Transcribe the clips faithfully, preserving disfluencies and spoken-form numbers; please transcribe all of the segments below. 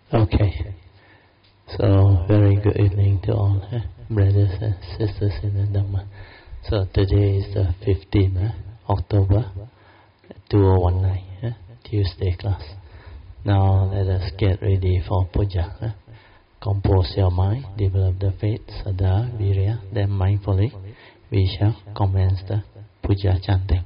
Okay, so very good evening to all, eh? brothers and sisters in the Dhamma. So today is the fifteenth eh? October two thousand nineteen, eh? Tuesday class. Now let us get ready for puja. Eh? Compose your mind, develop the faith, Saddha, Virya, then mindfully we shall commence the puja chanting.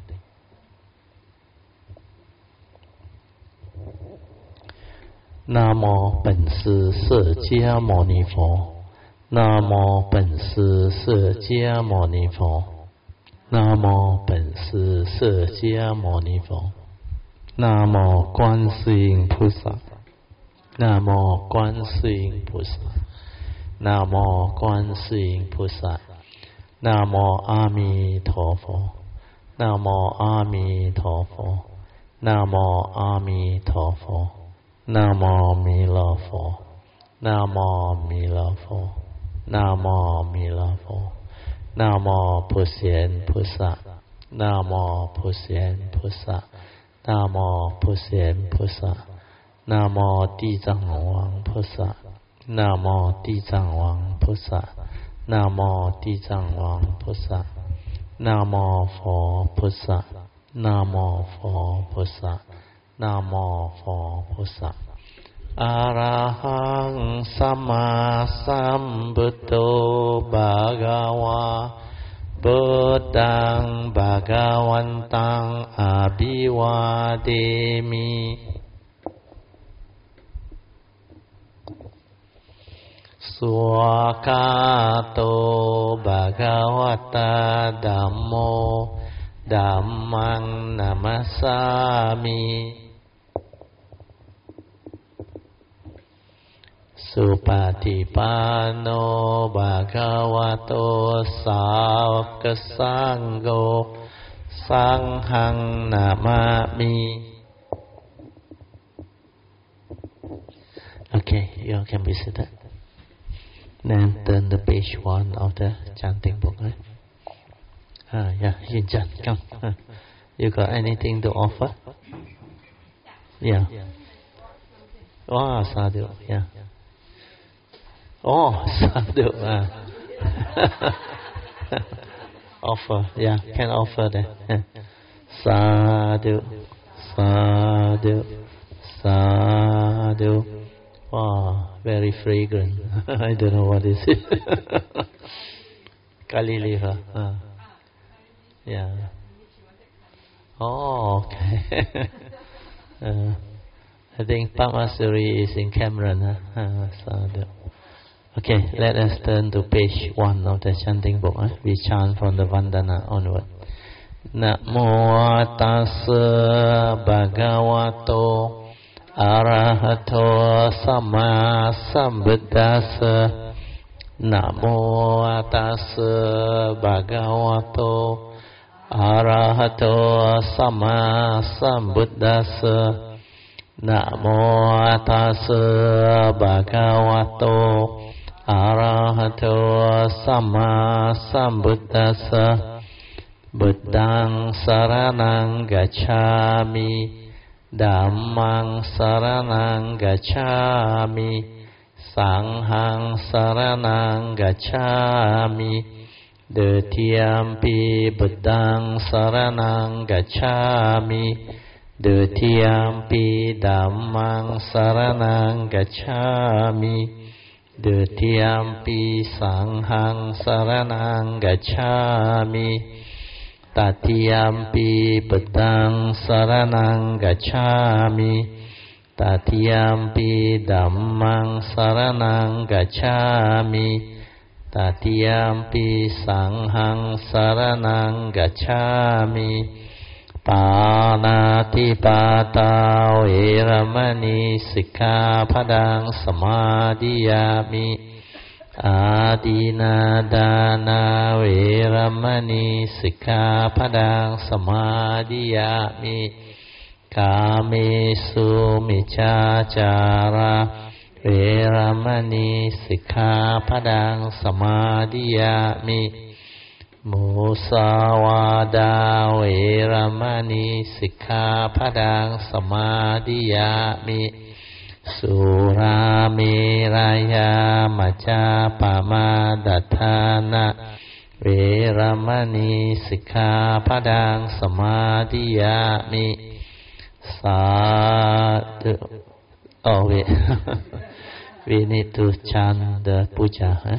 Nam mô Bổn Sư释迦牟尼佛。南无本师释迦牟尼佛。南无本师释迦牟尼佛。南无观世音菩萨。南无观世音菩萨。南无观世音菩萨。南无阿弥陀佛。南无阿弥陀佛。南无阿弥陀佛。南无弥勒佛。南无弥勒佛。南无弥勒佛。南无普贤菩萨。南无普贤菩萨。南无普贤菩萨。南无地藏王菩萨。南无地藏王菩萨。南无地藏王菩萨。南无佛菩萨。南无佛菩萨。南无佛菩萨。อะระหังสัมมาสัมพุทโธภะคะวะพุทธังภะคะวันตังอะภิวาเทมิสุขโตภะคะวะตาธัมโมธัมมังนะมัสสามิสุปฏิปันโนภะคะวะโตสาวกสังโฆสังฆังนะมามิ Okay, you all can be seated. Then turn the page one of the chanting book. Right? Ah, yeah, Yin Chan, come. Ah. You got anything to offer? Yeah. Oh, sadhu, yeah. Oh, sadhu. Uh. Offer, yeah, can offer that. Sadhu, sadhu, sadhu. Wow, very fragrant. I don't know what is it. Kali liver. Uh. Yeah. Oh, okay. uh, I think Pamasuri is in Cameron. Huh? Uh, sadhu. Okay, let us turn to page one of the chanting book. Eh? We chant from the Vandana onward. Namo tassa bhagavato arahato samma sambuddhassa. Namo tassa bhagavato arahato samma sambuddhassa. Namo tassa bhagavato arahato samma sambuddhassa. Buddhaṃ saraṇaṃ gacchāmi. Dhammāṃ saraṇaṃ gacchāmi. Saṅghāṃ saraṇaṃ gacchāmi. Dutiyampi Buddhaṃ saraṇaṃ gacchāmi. Dutiyampi Dhammāṃ saraṇaṃ gacchāmi. Dutiyampi Saṅghāṃ saraṇaṃ gacchāmi. Tatiyampi Buddhaṃ saraṇaṃ gacchāmi. Tatiyampi Dhammāṃ saraṇaṃ gacchāmi. Tatiyampi Saṅghāṃ saraṇaṃ gacchāmi. Pāṇātipātā veramani sikkhapadang samadhiyami. Ādinādāna veramani sikkhapadang samadhiyami. Kāmesu micchācārā veramani sikkhapadang samadhiyami. Musawada veramani sikkhapadang samadhiyami. สุราเมรยามัจจาปมาดัฏฐานะเวรมณีสิกขาปะดังสมาธิยามิสาธุ Oh wait we need to chant the puja huh?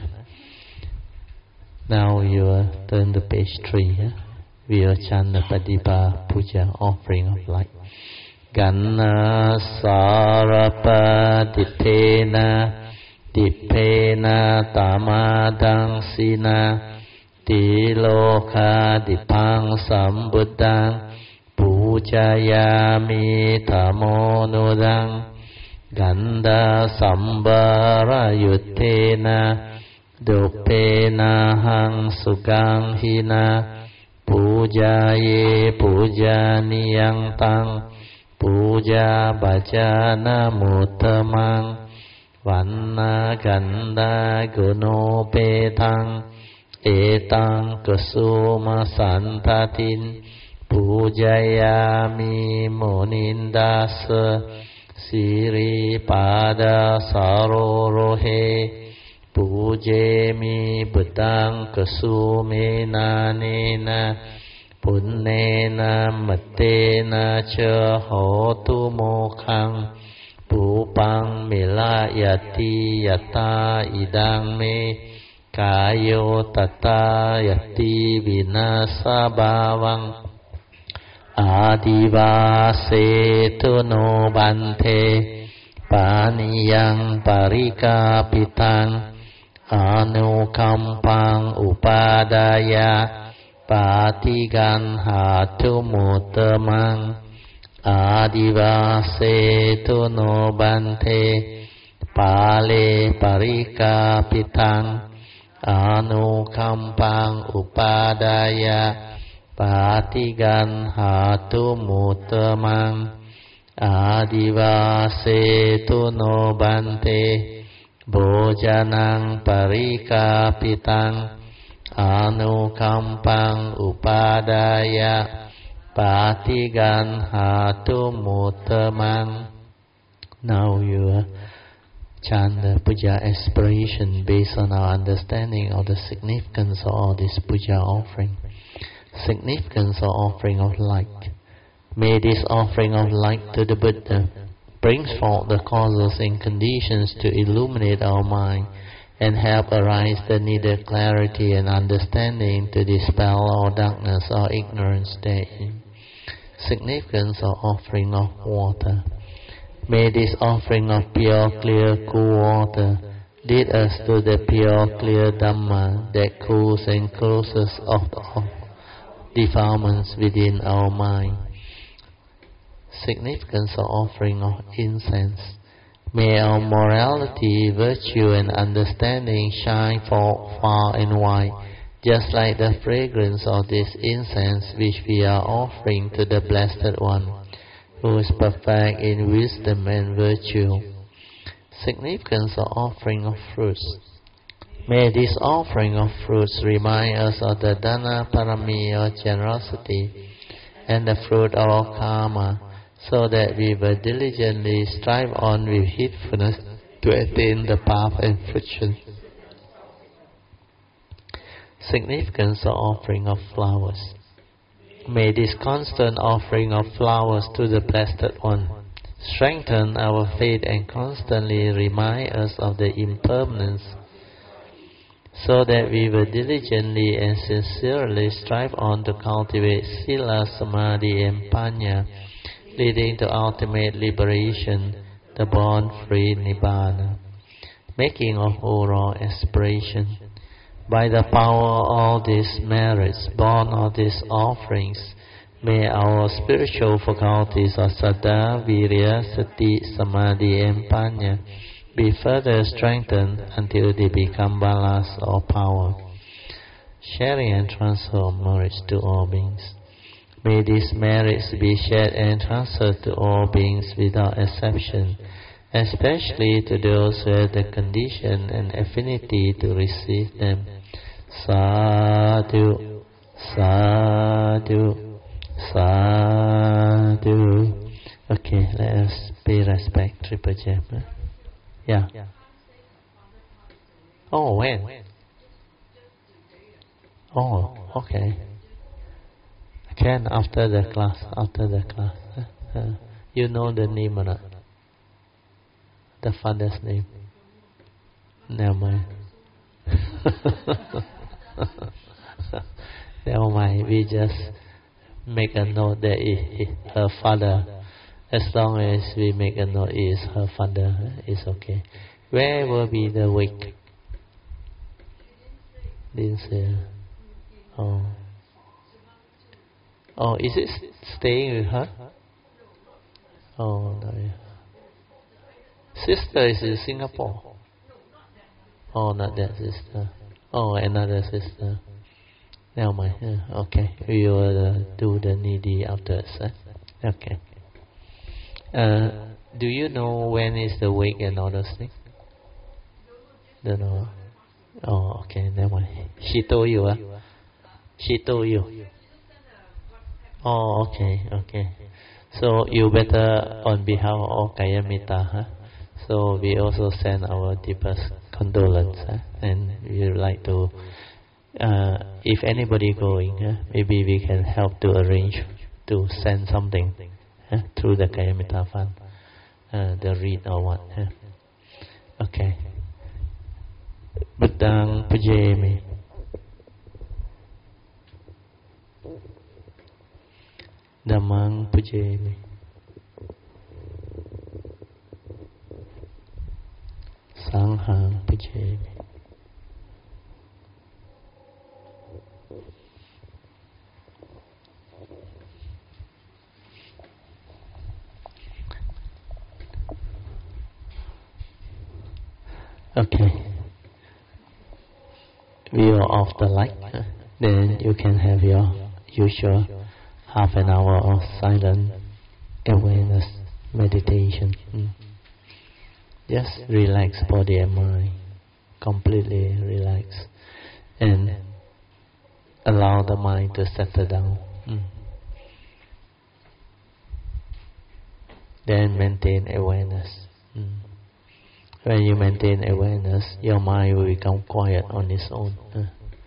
Now you turn to page three huh? We will chant the Padipa puja offering of light Ganna sarapa dippena dippena tamadang sina tiloka dipang sambuddhang pujayami tamonudang ganda sambara yuttena duppena hang sugang hina pujaye pujaniyang tang puja bhajana muttamang vanna ganda guno petang etang kusuma santatin pujayami munindasa siri pada sarorohe pujemi buddhang kusumena nena punnena mattena cha hotu mokhang pupang milayati yata idang me kayo tata yati vinasa bhavang adivase no bante paniyang parikapitang anukampang upadaya patigan hatu muttamang adivase no bante pale parikapitang anukampang upadaya patigan hatu muttamang adivase no bante bojanang parikapitang anukampang upadaya patigan hatu muttamang. Now you chant the puja aspiration based on our understanding of the significance of all this puja offering. Significance of offering of light. May this offering of light to the Buddha bring forth the causes and conditions to illuminate our mind and help arise the needed clarity and understanding to dispel all darkness or ignorance therein. Significance of offering of water. May this offering of pure, clear, cool water lead us to the pure, clear Dhamma that cools and closes off all defilements within our mind. Significance of offering of incense. May our morality, virtue and understanding shine forth far and wide, just like the fragrance of this incense which we are offering to the Blessed One, who is perfect in wisdom and virtue. Significance of offering of fruits. May this offering of fruits remind us of the Dana Parami or generosity and the fruit of our karma, so that we will diligently strive on with heedfulness to attain the path and fruition. Significance of offering of flowers. May this constant offering of flowers to the Blessed One strengthen our faith and constantly remind us of the impermanence, so that we will diligently and sincerely strive on to cultivate Sila, Samadhi and Panya, leading to ultimate liberation, the born-free Nibbana. Making of overall aspiration. By the power of all these merits, born of these offerings, may our spiritual faculties of Saddha, Virya, Sati, Samadhi and Panya be further strengthened until they become balas or power. Sharing and transfer of merits to all beings. May these merits be shared and transferred to all beings without exception, especially to those who have the condition and affinity to receive them. Sadhu, sadhu, sadhu. Okay, let us pay respect, Triple Gem. Huh? Yeah. Oh, when? Oh, okay. Can after the class, after the class. Uh, uh, you know the name or not? The father's name? Never mind. Never mind. We just make a note that it, it, her father. As long as we make a note, it is her father. It's okay. Where will be the wake? Didn't say. Oh. Oh, is it staying with her? Oh, no. Sister is in Singapore. Oh, not that sister. Oh, another sister. Never mind. Yeah, okay, we will uh, do the needy afterwards. Eh? Okay. Uh, do you know when is the wake and all those things? Don't know. Oh, okay. Never mind. She told you, huh? She told you. Oh, okay, okay. So you better on behalf of Kayamita, huh? So we also send our deepest condolence, huh? And we would like to, uh, if anybody going, huh? Maybe we can help to arrange to send something huh? Through the Kayamita Fund, uh, the read or what. Huh? Okay. Bedang Pujemi. Dhammang Pujemi. Sanghang Pujemi. Okay. We are off the light. Then you can have your usual half an hour of silent awareness meditation. Mm. Just relax body and mind, completely relax, and allow the mind to settle down. Mm. Then maintain awareness. Mm. When you maintain awareness, your mind will become quiet on its own. Uh.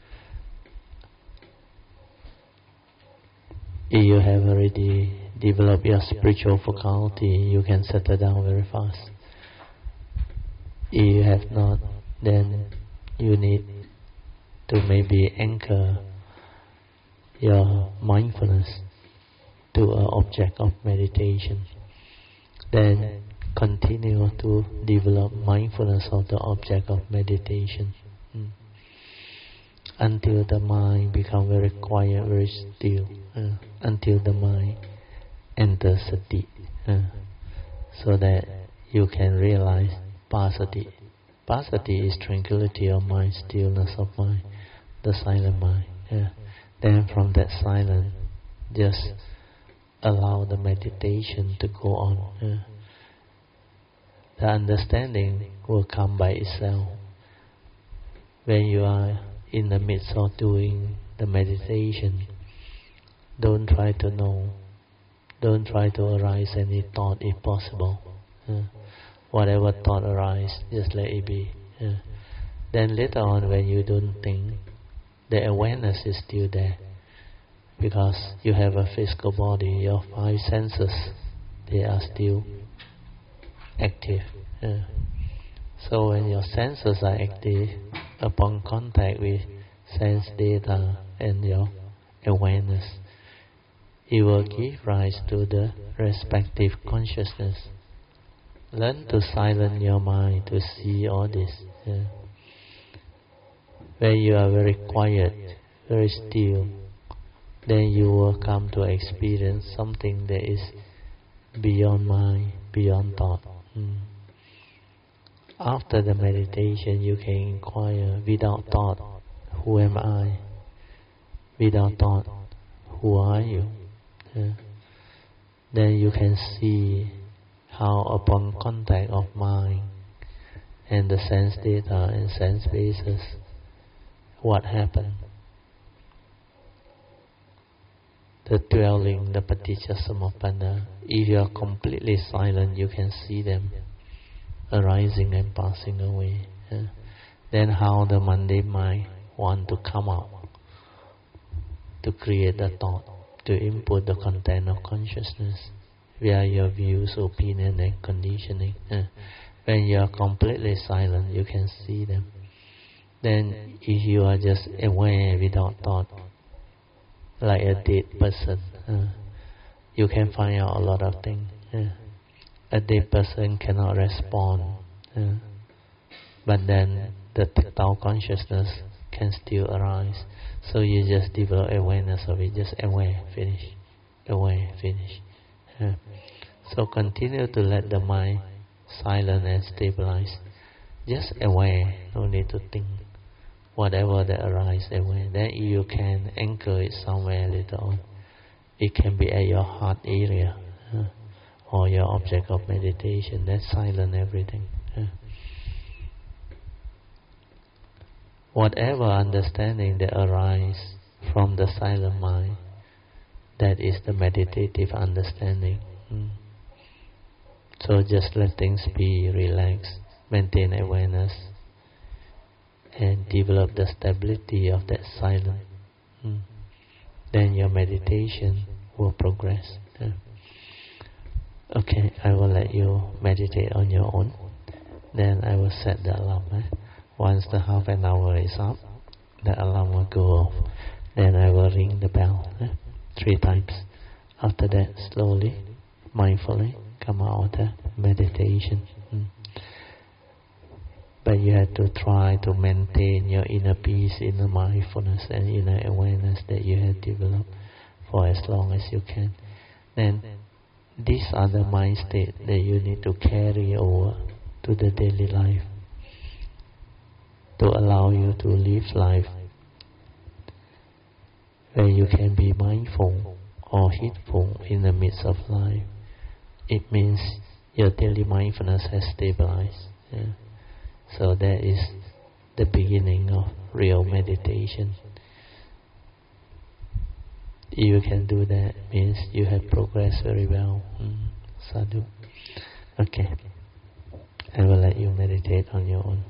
If you have already developed your spiritual faculty, you can settle down very fast. If you have not, then you need to maybe anchor your mindfulness to an object of meditation. Then continue to develop mindfulness of the object of meditation mm. until the mind becomes very quiet, very still, uh, until the mind enters sati, uh, so that you can realize passaddhi. Passaddhi is tranquility of mind, stillness of mind, the silent mind. Uh. Then from that silence, just allow the meditation to go on. Uh. The understanding will come by itself. When you are in the midst of doing the meditation, don't try to know, don't try to arise any thought if possible. Uh, whatever thought arises, just let it be. Uh, then later on when you don't think, the awareness is still there. Because you have a physical body, your five senses, they are still active. Uh, so when your senses are active, upon contact with sense data and your awareness, it will give rise to the respective consciousness. Learn to silence your mind to see all this. Uh, when you are very quiet, very still, then you will come to experience something that is beyond mind, beyond thought. Mm. After the meditation, you can inquire without thought, who am I? Without thought, who are you? Uh, then you can see how upon contact of mind and the sense data and sense bases, what happened. the dwelling, the Paticcasamuppanna. If you are completely silent, you can see them arising and passing away. Yeah. Then how the mundane mind want to come out to create the thought, to input the content of consciousness via your views, opinion and conditioning. Yeah. When you are completely silent, you can see them. Then if you are just aware without thought, like a dead person, uh, you can find out a lot of things. Uh, a dead person cannot respond, uh, but then the tactile consciousness can still arise. So you just develop awareness of it, just aware, finish, aware, finish. Uh, so continue to let the mind silent and stabilize. Just aware, no need to think. Whatever that arises, aware. Then you can anchor it somewhere later on. It can be at your heart area, uh, or your object of meditation. That's silent everything. Uh. Whatever understanding that arises from the silent mind, that is the meditative understanding. Mm. So just let things be relaxed, maintain awareness, and develop the stability of that silence. Mm. Then your meditation will progress. Yeah. Okay, I will let you meditate on your own. Then I will set the alarm. Eh? Once the half an hour is up, the alarm will go off. Then I will ring the bell eh? three times. After that, slowly, mindfully, come out of the meditation. Mm. But you have to try to maintain your inner peace, inner mindfulness and inner awareness that you have developed for as long as you can. Then these are the mind states that you need to carry over to the daily life to allow you to live life where you can be mindful or heedful in the midst of life. It means your daily mindfulness has stabilized. Yeah. So that is the beginning of real meditation. If you can do that, means you have progressed very well. Mm. Sadhu. Okay. I will let you meditate on your own.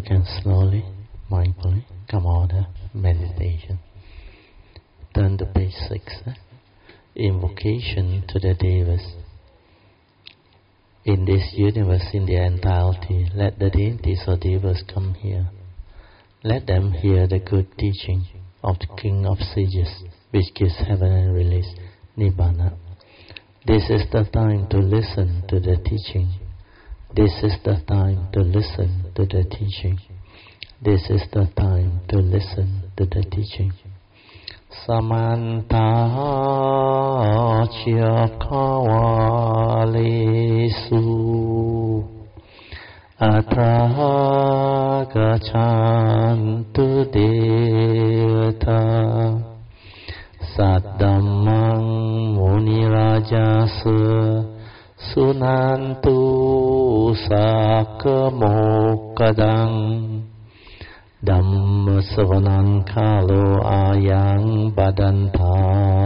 can slowly, mindfully come out of meditation. Turn to page six. Eh? Invocation to the Devas. In this universe, in the entirety, let the deities or Devas come here. Let them hear the good teaching of the King of Sages, which gives heaven and release, Nibbana. This is the time to listen to the teaching. This is the time to listen to the teaching. This is the time to listen to the teaching. Samanta Chakavalesu Atra Gachantu Devata Saddhammang Munirajasa Sunantu Sakamokadang Dhamma Savanan Kalo Ayang Badanta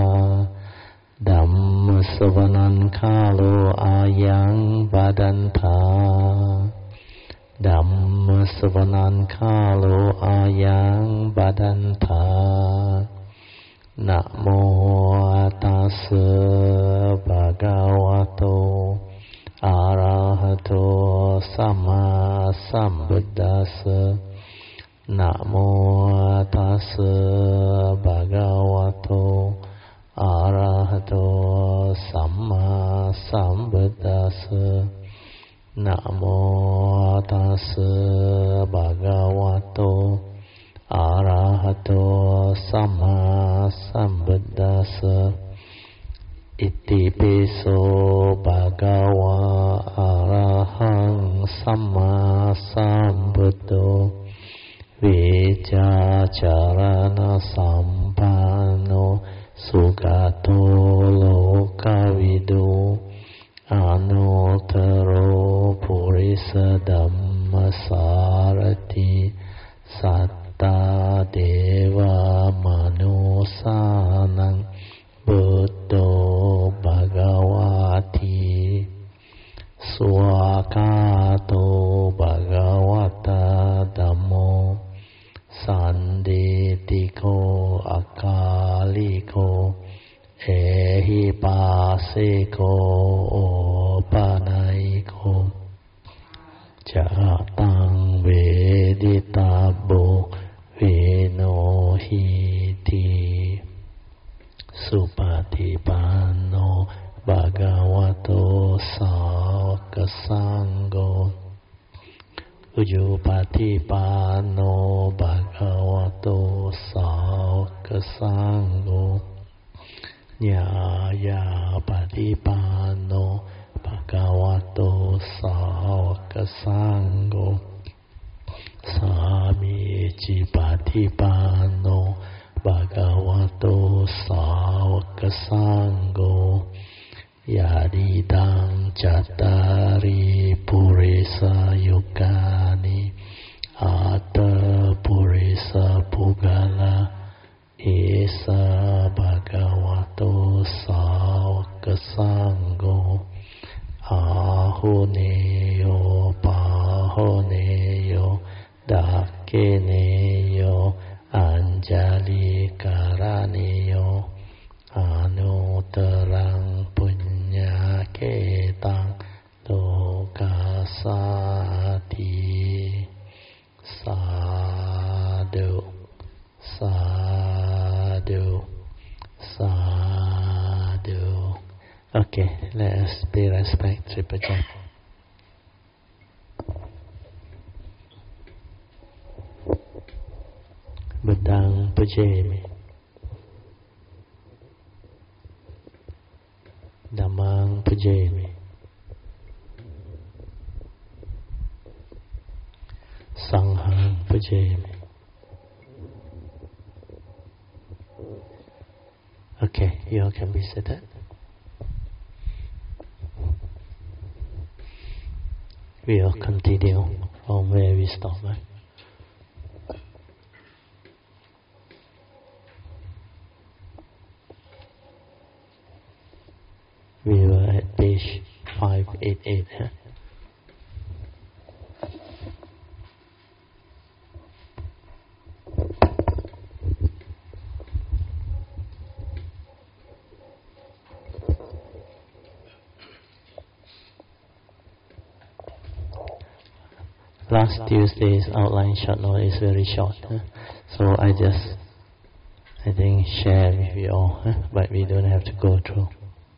Dhamma Savanan Kalo Ayang Badanta Dhamma Savanan Kalo Ayang Badanta Namo Tassa Bhagavato Arahato Sama Sambuddhassa Namo Tassa Bhagavato Arahato Sama Sambuddhassa Namo Tassa Bhagavato Arahato Sama Sambuddhassa Iti piso Bhagava Arahang Sama Sambuddho Vijacharana Sampano Sugato Lokavido Anotaro Purisa Dhammasarati Satta Deva Manusanang Buddho Bhagavati Swakato Bhagavata Dhammo Sanditiko Akaliko Ehipasiko Opanaiko Jatang Veditabo Venohiti Supatipano Bhagavato Sāvaka Sangho Ujupatipano Bhagavato Sāvaka Sangho Nyaya Patipano Bhagavato Sāvaka Sangho Samici Patipano Bhagavato Sāvaka Sangho Yadidang Cattari Purisa Yukani Atta Purisa Pugala Esa Bhagavato Sāvaka Sangho Ahuneyo Pahuneyo Dakeneyo Anjali Karaneyo Anutarang Punya Ketang Lokasati Sadhu Sadhu Sadhu. Okay, let us pay respect to Tripaja. Buddhang Pujami Dhammang Pujami Sanghang Pujami. Okay, you all can be seated. We will continue from where we stop. Right? We were at page five eighty-eight. Huh? last Tuesday's outline short note is very short, huh? So I just, I think, share with you all, huh? But we don't have to go through.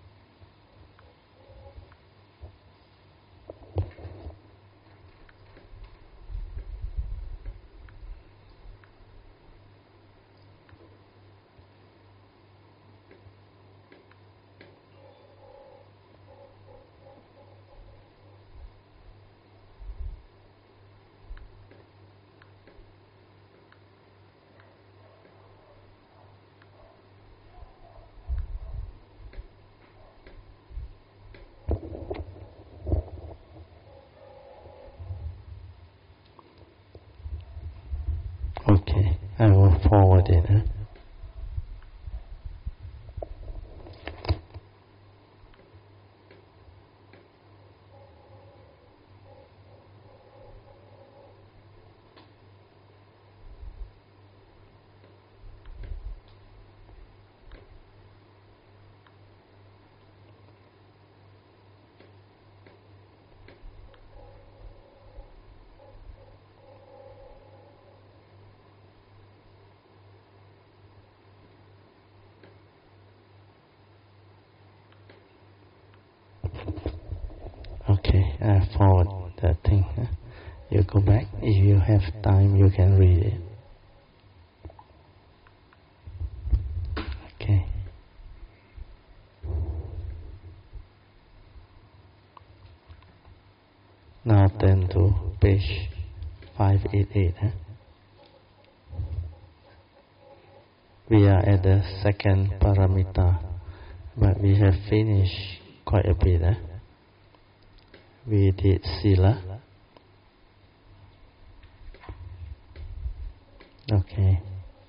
Okay, I will forward it. Huh? Okay, I forward that thing. Huh? You go back. If you have time, you can read it. Okay. Now turn to page five eighty-eight. Huh? We are at the second paramita, but we have finished quite a bit. Huh? We did sila. Okay.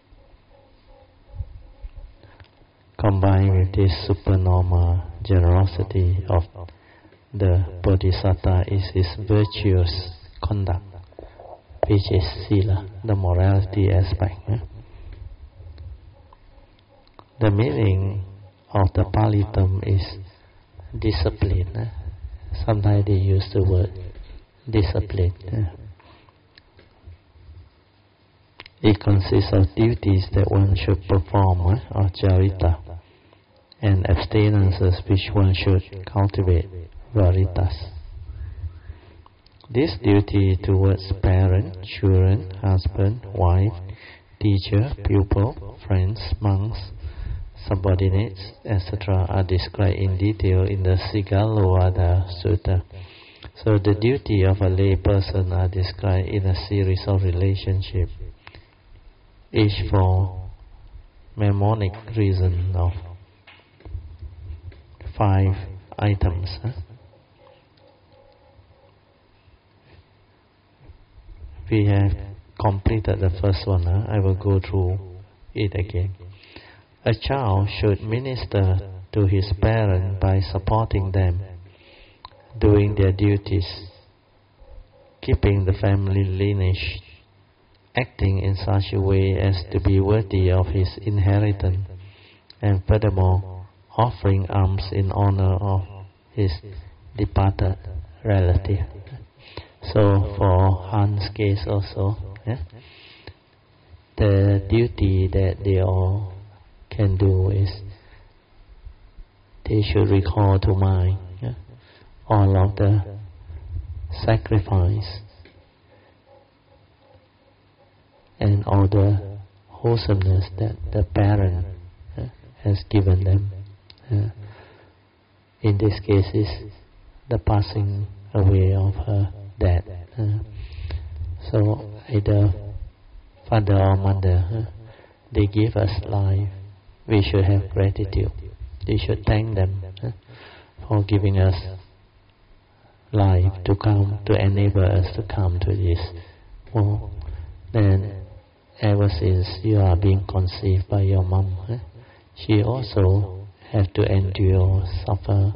Combined with this supernormal generosity of the Bodhisattva is his virtuous conduct, which is sila, the morality aspect. Yeah? The meaning of the Pali term is discipline. Eh? Sometimes they use the word discipline. Eh? It consists of duties that one should perform, eh? or charita, and abstinences which one should cultivate, varitas. This duty towards parent, children, husband, wife, teacher, pupil, friends, monks, subordinates, et cetera are described in detail in the Sigalovada Sutta. So the duty of a lay person are described in a series of relationships, each for mnemonic reason of five items. Huh? We have completed the first one. Huh? I will go through it again. A child should minister to his parents by supporting them, doing their duties, keeping the family lineage, acting in such a way as to be worthy of his inheritance, and furthermore, offering alms in honor of his departed relative. So for Han's case also, yeah, the duty that they all can do is they should recall to mind, yeah, all of the sacrifice and all the wholesomeness that the parent uh, has given them. Uh, in this case is the passing away of her dad. Uh, so either father or mother, uh, they give us life. We should have gratitude. We should thank them uh, for giving us life to come, to enable us to come to this world. Then ever since you are being conceived by your mom, eh, she also have to endure, suffer,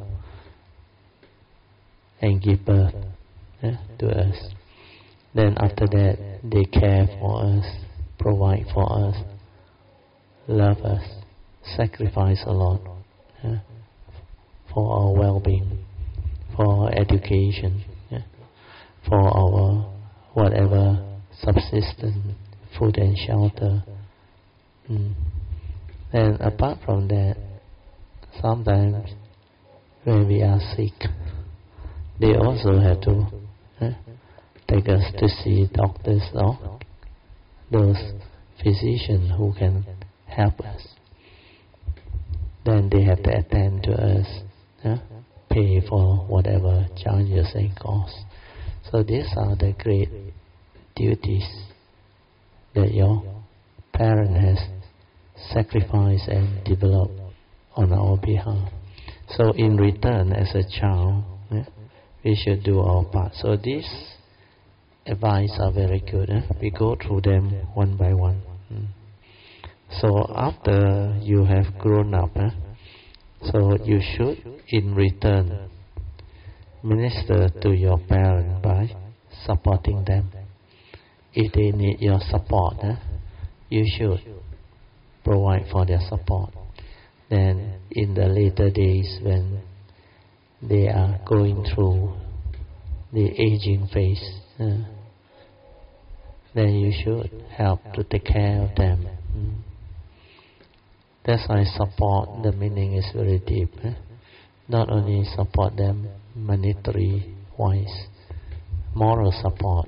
and give birth eh, to us. Then after that, they care for us, provide for us, love us, sacrifice a lot eh, for our well-being, for our education, eh, for our whatever subsistence, food and shelter. Mm. And apart from that, sometimes when we are sick, they also have to eh, take us to see doctors or those physicians who can help us. Then they have to attend to us, eh, pay for whatever charges and costs. So these are the great duties that your parent has sacrificed and developed on our behalf. So in return, as a child, eh, we should do our part. So these advice are very good. Eh? We go through them one by one. Mm. So after you have grown up, eh, so you should, in return, minister to your parents by supporting them. If they need your support, eh, you should provide for their support. Then in the later days when they are going through the aging phase, uh, then you should help to take care of them. Mm. That's why support, the meaning is very deep. Eh? Not only support them monetary wise, moral support.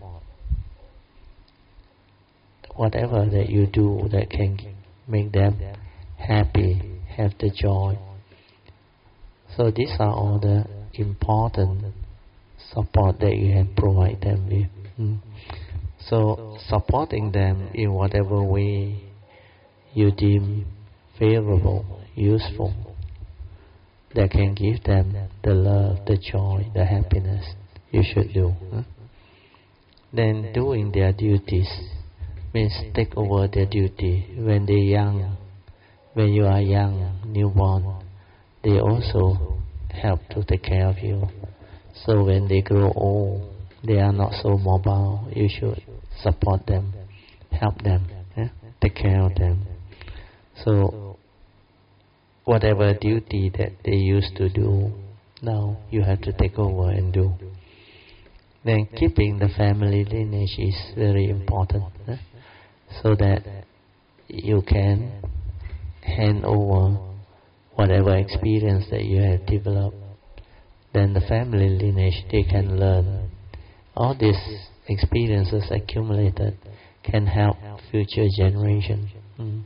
Whatever that you do that can make them happy, have the joy. So these are all the important support that you can provide them with. Mm. So supporting them in whatever way you deem favorable, useful, that can give them the love, the joy, the happiness, you should do. Huh? Then doing their duties means take over their duty when they're young. When you are young, newborn, they also help to take care of you. So when they grow old, they are not so mobile, you should support them, help them, eh? Take care of them. So whatever duty that they used to do, now you have to take over and do. Then keeping the family lineage is very important, eh? So that you can hand over whatever experience that you have developed. Then the family lineage, they can learn. All these experiences accumulated can help future generations. Mm.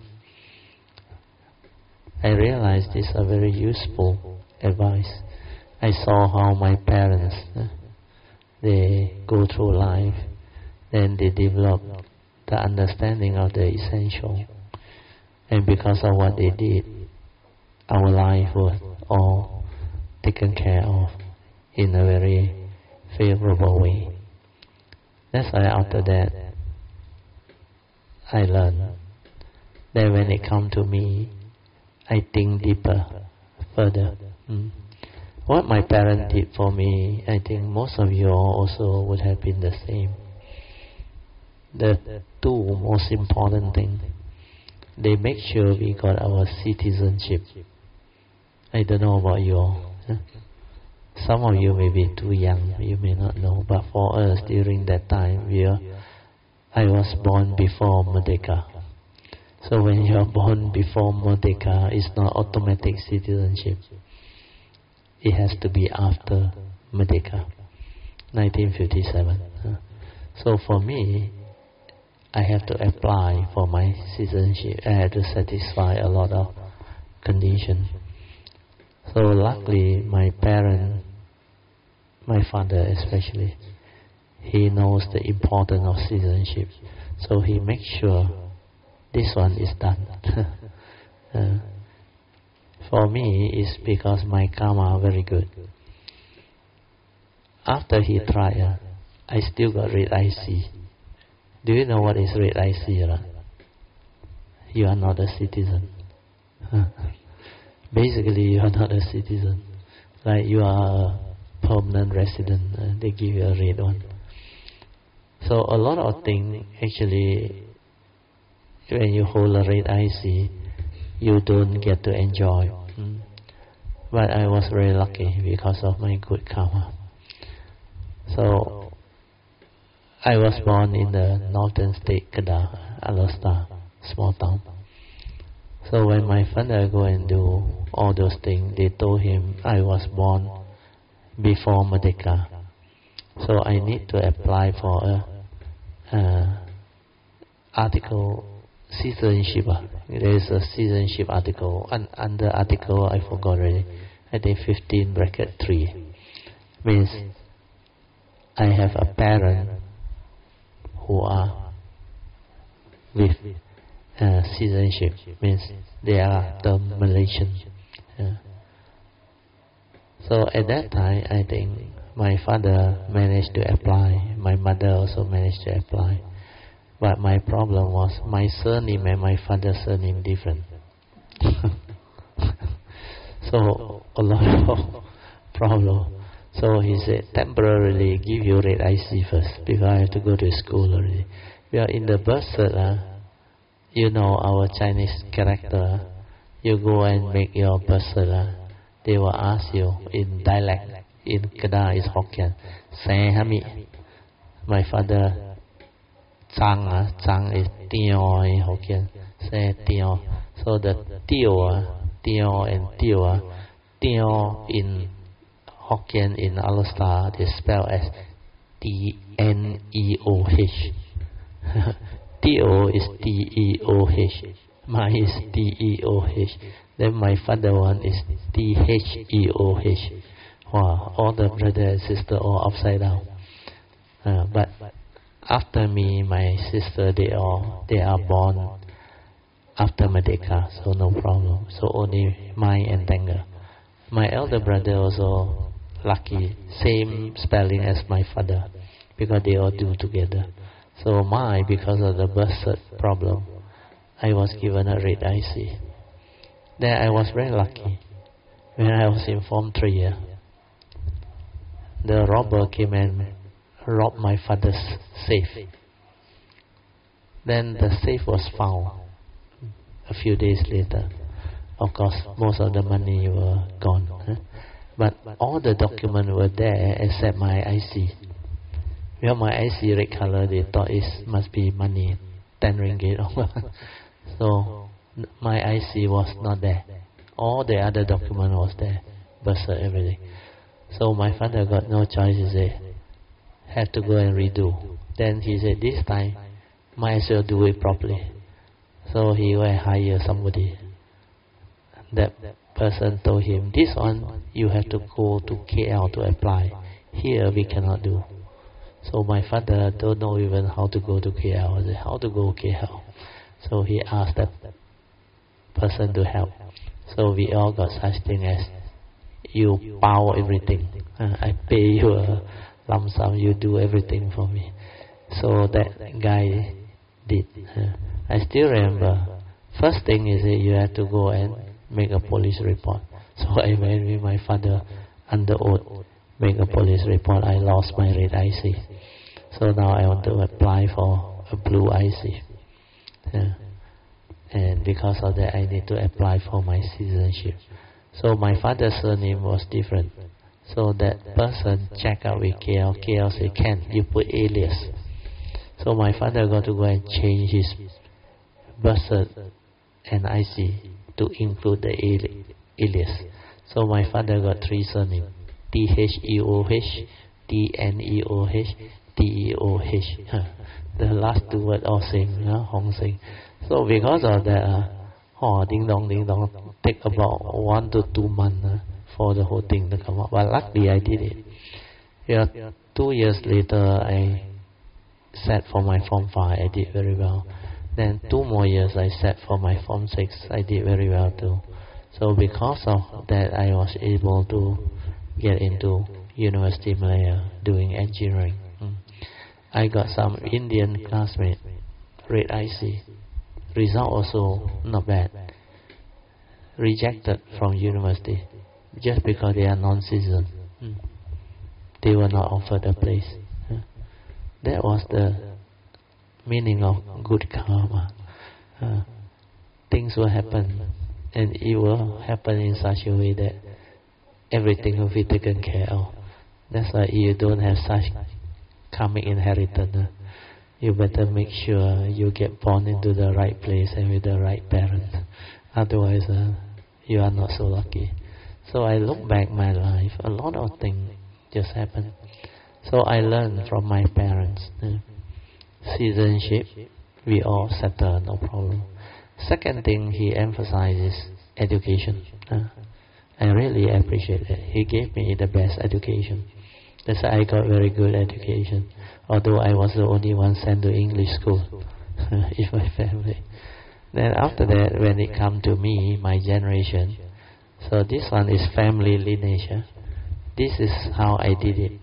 I realized these are very useful advice. I saw how my parents, uh, they go through life, then they develop the understanding of the essential. And because of what they did, our life was all taken care of in a very favorable way. That's why after that, I learned that when it comes to me, I think deeper, further. Mm. What my parents did for me, I think most of you also would have been the same. The two most important things, they make sure we got our citizenship. I don't know about you all. Huh? Some of you may be too young, you may not know. But for us, during that time, we are, I was born before Merdeka. So when you are born before Merdeka, it's not automatic citizenship. It has to be after Merdeka, nineteen fifty-seven. Huh? So for me, I have to apply for my citizenship. I have to satisfy a lot of conditions. So luckily, my parent, my father especially, he knows the importance of citizenship. So he makes sure this one is done. uh, for me, it's because my karma very good. After he tried, uh, I still got red I C. Do you know what is red I C? Right? You are not a citizen. Basically, you are not a citizen. Like you are a permanent resident, uh, they give you a red one. So a lot of things, actually, when you hold a red I C, you don't get to enjoy. Mm. But I was very lucky because of my good karma. So I was born in the northern state, Kedah, Alor, small town. So when my father go and do all those things, they told him I was born before Merdeka. So I need to apply for a, a article citizenship. There is a citizenship article. Un, under article, I forgot already. I think fifteen bracket three. Means I have a parent who are with uh, citizenship. Means they are the Malaysian. Yeah. So at that time, I think my father managed to apply. My mother also managed to apply. But my problem was my surname and my father's surname different. So a lot of problem. So he said, temporarily give you red I C first because I have to go to school already. We are in the birth cert, uh, you know our Chinese character. You go and make your birth cert. Uh, they will ask you in dialect. In Kedah is Hokkien. Say hami. My father. Chang, uh, Chang is Tio in Hokkien. Say Tio. So the Tio, uh, Tio and Tio, uh, Tio in Hokkien in Alor they spell as T N E O H. Tio is T E O H. Mine is T E O H. Then my father one is T H E O H. Wow, all the brother and sister all upside down. Uh, but after me, my sister, they all they are born after Merdeka, so no problem. So only mine and Tengah. My elder brother also lucky, same spelling as my father, because they all do together. So mine, because of the birth cert problem, I was given a red I C. Then I was very lucky. When I was in Form three, yeah, the robber came and robbed my father's safe. Then the safe was found a few days later. Of course, most of the money were gone. Huh? But all the documents were there except my I C. Well, my I C red color, they thought it must be money, ten ringgit. So my I C was not there. All the other document was there, birth cert, everything. So my father got no choice. He said, had to go and redo. Then he said, this time, might as well do it properly. So he went hire somebody. That person told him, this one, you have to go to K L to apply. Here, we cannot do. So my father don't know even how to go to K L. I said, how to go K L? So he asked that person to help. So we all got such thing as, you power everything. Uh, I pay you a lump sum, you do everything for me. So that guy did. Uh, I still remember, first thing is that you have to go and make a police report. So I went with my father under oath, make a police report. I lost my red I C. So now I want to apply for a blue I C. Yeah. And because of that, I need to apply for my citizenship. So my father's surname was different. So that person checked out with K L. K L said, Ken, you put alias. So my father got to go and change his birth cert and I C to include the alias. So my father got three surnames. T H E O H, T N E O H, T E O H. The last two words all same, you know, Hong Sing. So because of that, uh, oh, ding dong, ding dong, take about one to two months uh, for the whole thing to come out. But luckily I did it. Yeah, two years later I sat for my Form five, I did very well. Then two more years I sat for my Form six, I did very well too. So because of that, I was able to get into University of Malaya doing engineering. Mm. I got some Indian classmates, red I C. Result also not bad. Rejected from university just because they are non-citizen. Mm. They were not offered a place. Uh, that was the meaning of good karma. Uh, things will happen, and it will happen in such a way that everything will be taken care of. That's why you don't have such karmic inheritance. Uh, you better make sure you get born into the right place and with the right parents. Otherwise, uh, you are not so lucky. So I look back my life, a lot of things just happened. So I learned from my parents. Uh, citizenship, we all settle, no problem. Second thing he emphasizes education. Uh, I really appreciate it. He gave me the best education. That's why I got very good education. Although I was the only one sent to English school in my family. Then after that, when it come to me, my generation, so this one is family lineage. Huh? This is how I did it.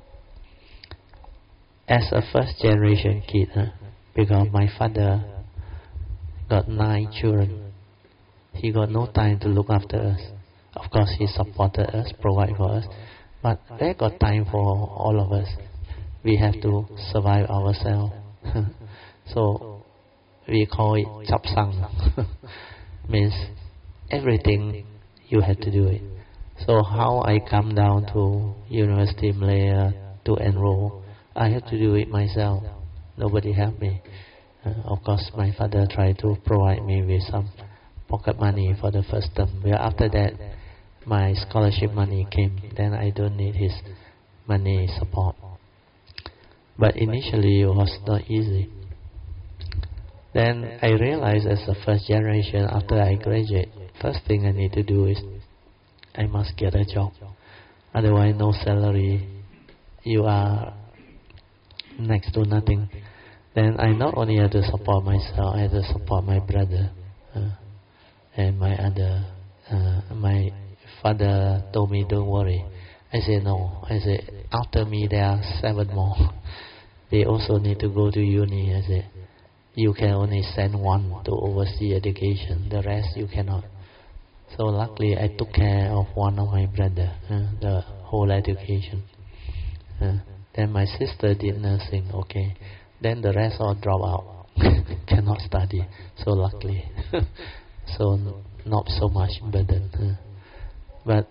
As a first generation kid, huh? Because my father got nine children. He got no time to look after us. Of course, he supported us, provide for us. But they got time for all of us. We have to survive ourselves. So we call it chapsang. Means everything you have to do it. So how I come down to University Malaya to enroll, I have to do it myself. Nobody helped me. Uh, of course, my father tried to provide me with some pocket money for the first term. But after that, my scholarship money came. Then I don't need his money support. But initially, it was not easy. Then I realized as a first generation, after I graduate, first thing I need to do is I must get a job. Otherwise, no salary. You are next to nothing. Then I not only have to support myself, I have to support my brother uh, and my other. Uh, my father told me, "Don't worry." I said, "No." I said, "After me, there are seven more. They also need to go to uni." I said, "You can only send one to oversee education. The rest you cannot." So luckily, I took care of one of my brother, uh, the whole education. Uh, then my sister did nursing. Okay. Then the rest all drop out. Cannot study. So luckily. So n- not so much burden. Uh. But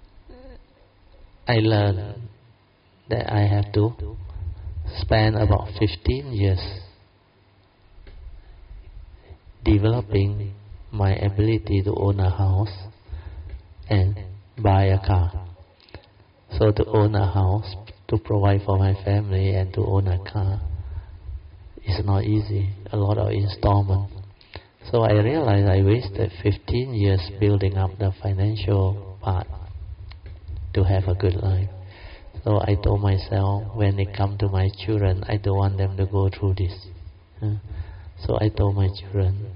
I learned that I have to spend about fifteen years developing my ability to own a house and buy a car. So to own a house, to provide for my family, and to own a car is not easy. A lot of installment. So I realized I wasted fifteen years building up the financial part to have a good life. So I told myself, when it comes to my children, I don't want them to go through this. Uh, so I told my children,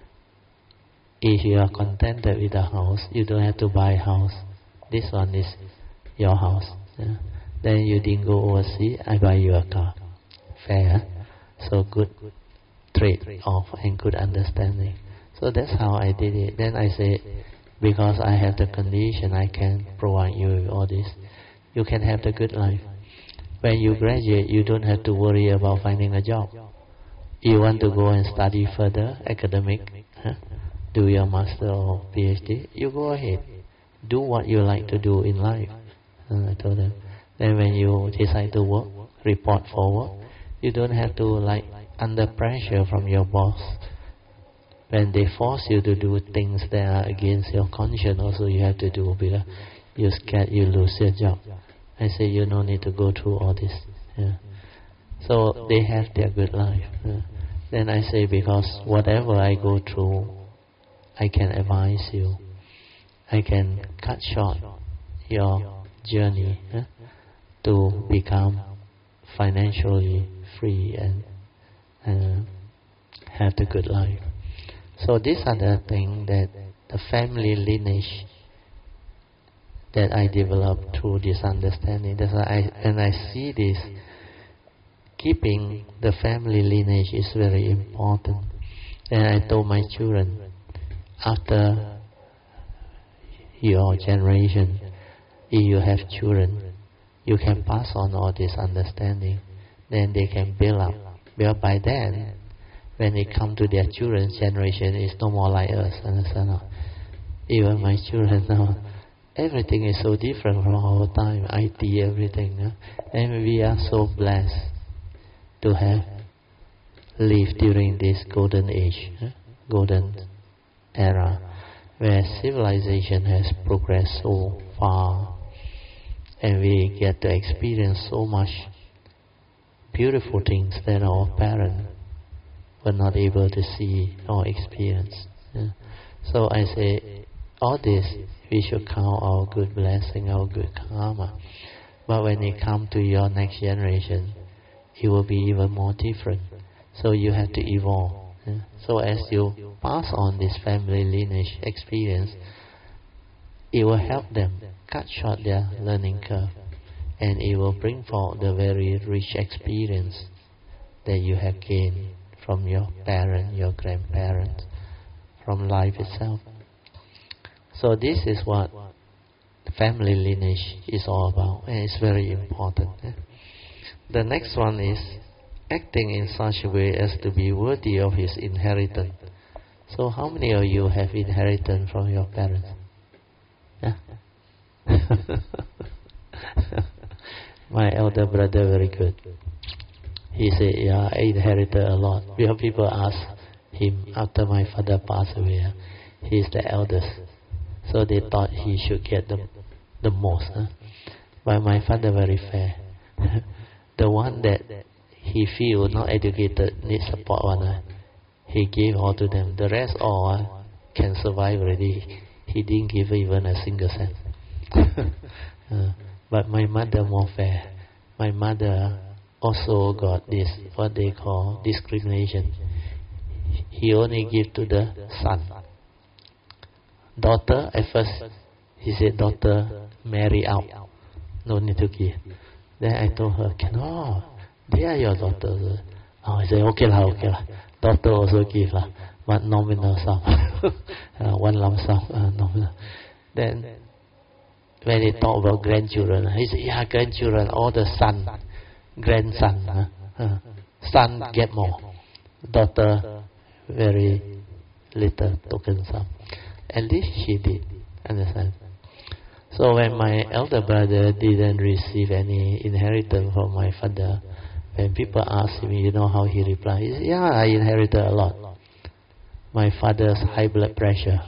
if you are contented with a house, you don't have to buy a house. This one is your house. Uh, then you didn't go overseas, I buy you a car. Fair. So good trade off and good understanding. So that's how I did it. Then I said, because I have the condition, I can provide you with all this. You can have the good life. When you graduate, you don't have to worry about finding a job. You want to go and study further, academic, huh? Do your master or PhD, you go ahead. Do what you like to do in life. And I told them. Then when you decide to work, report for work, you don't have to like under pressure from your boss. When they force you to do things that are against your conscience, also you have to do because you're scared you lose your job. I say you don't need to go through all this. Yeah. So they have their good life. Yeah. Then I say, because whatever I go through, I can advise you. I can cut short your journey yeah, to become financially free and uh, have the good life. So these are the things that the family lineage that I developed through this understanding. That's why I, when I see this, keeping the family lineage is very important. And I told my children, after your generation, if you have children, you can pass on all this understanding. Then they can build up. But by then, when it comes to their children's generation, it's no more like us. Understand? Even my children now, everything is so different from our time. I T, everything. Huh? And we are so blessed to have lived during this golden age, uh, golden era, where civilization has progressed so far, and we get to experience so much beautiful things that our parents were not able to see or experience. Yeah. So I say, all this we should count our good blessing, our good karma. But when it comes to your next generation, it will be even more different. So you have to evolve. Yeah. So as you pass on this family lineage experience, it will help them cut short their learning curve, and it will bring forth the very rich experience that you have gained from your parents, your grandparents, from life itself. So this is what family lineage is all about, and it's very important. Yeah? The next one is acting in such a way as to be worthy of his inheritance. So how many of you have inheritance from your parents? Yeah? My elder brother, very good. He said, yeah, I inherited a lot. When people ask him after my father passed away, he's the eldest. So they thought he should get the, the most. Huh? But my father very fair. The one that he feel not educated, need support one, uh, he gave all to them. The rest all uh, can survive already. He didn't give even a single cent. uh, but my mother more fair. My mother also got this, what they call discrimination. He only give to the son. Daughter, at first, he said, daughter, marry out. No need to give. Then I told her, cannot. They are your daughters. Oh, I said, okay lah, okay lah. Daughter also give lah. But nominal sum. uh, one lump sum, uh, nominal. Then, when they talk about grandchildren, he said, yeah, grandchildren, all the son, grandson. Uh, uh, son get more. Daughter, very little token sum. At least she did, understand? So when my elder brother didn't receive any inheritance from my father, when people ask him, you know how he replied? He said, yeah, I inherited a lot. My father's high blood pressure.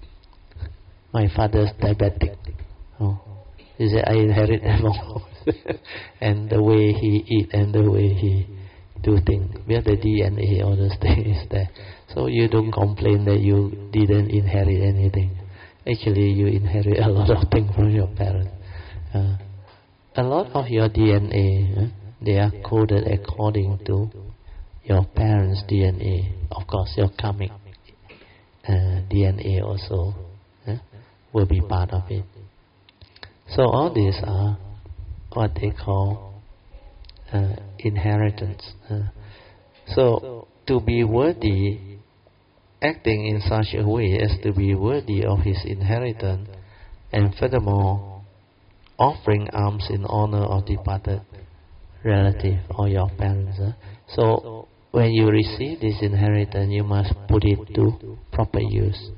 My father's diabetic. Oh. He said, I inherit them all. And the way he eat and the way he do things. We have the D N A, all those things is there. So you don't complain that you didn't inherit anything. Actually, you inherit a lot of things from your parents. Uh, a lot of your D N A, uh, they are coded according to your parents' D N A. Of course, your karmic uh, D N A also uh, will be part of it. So all these are what they call uh, inheritance. Uh, so to be worthy, acting in such a way as to be worthy of his inheritance, and furthermore, offering alms in honor of departed relative or your parents. Uh. So when you receive this inheritance, you must put it to proper use.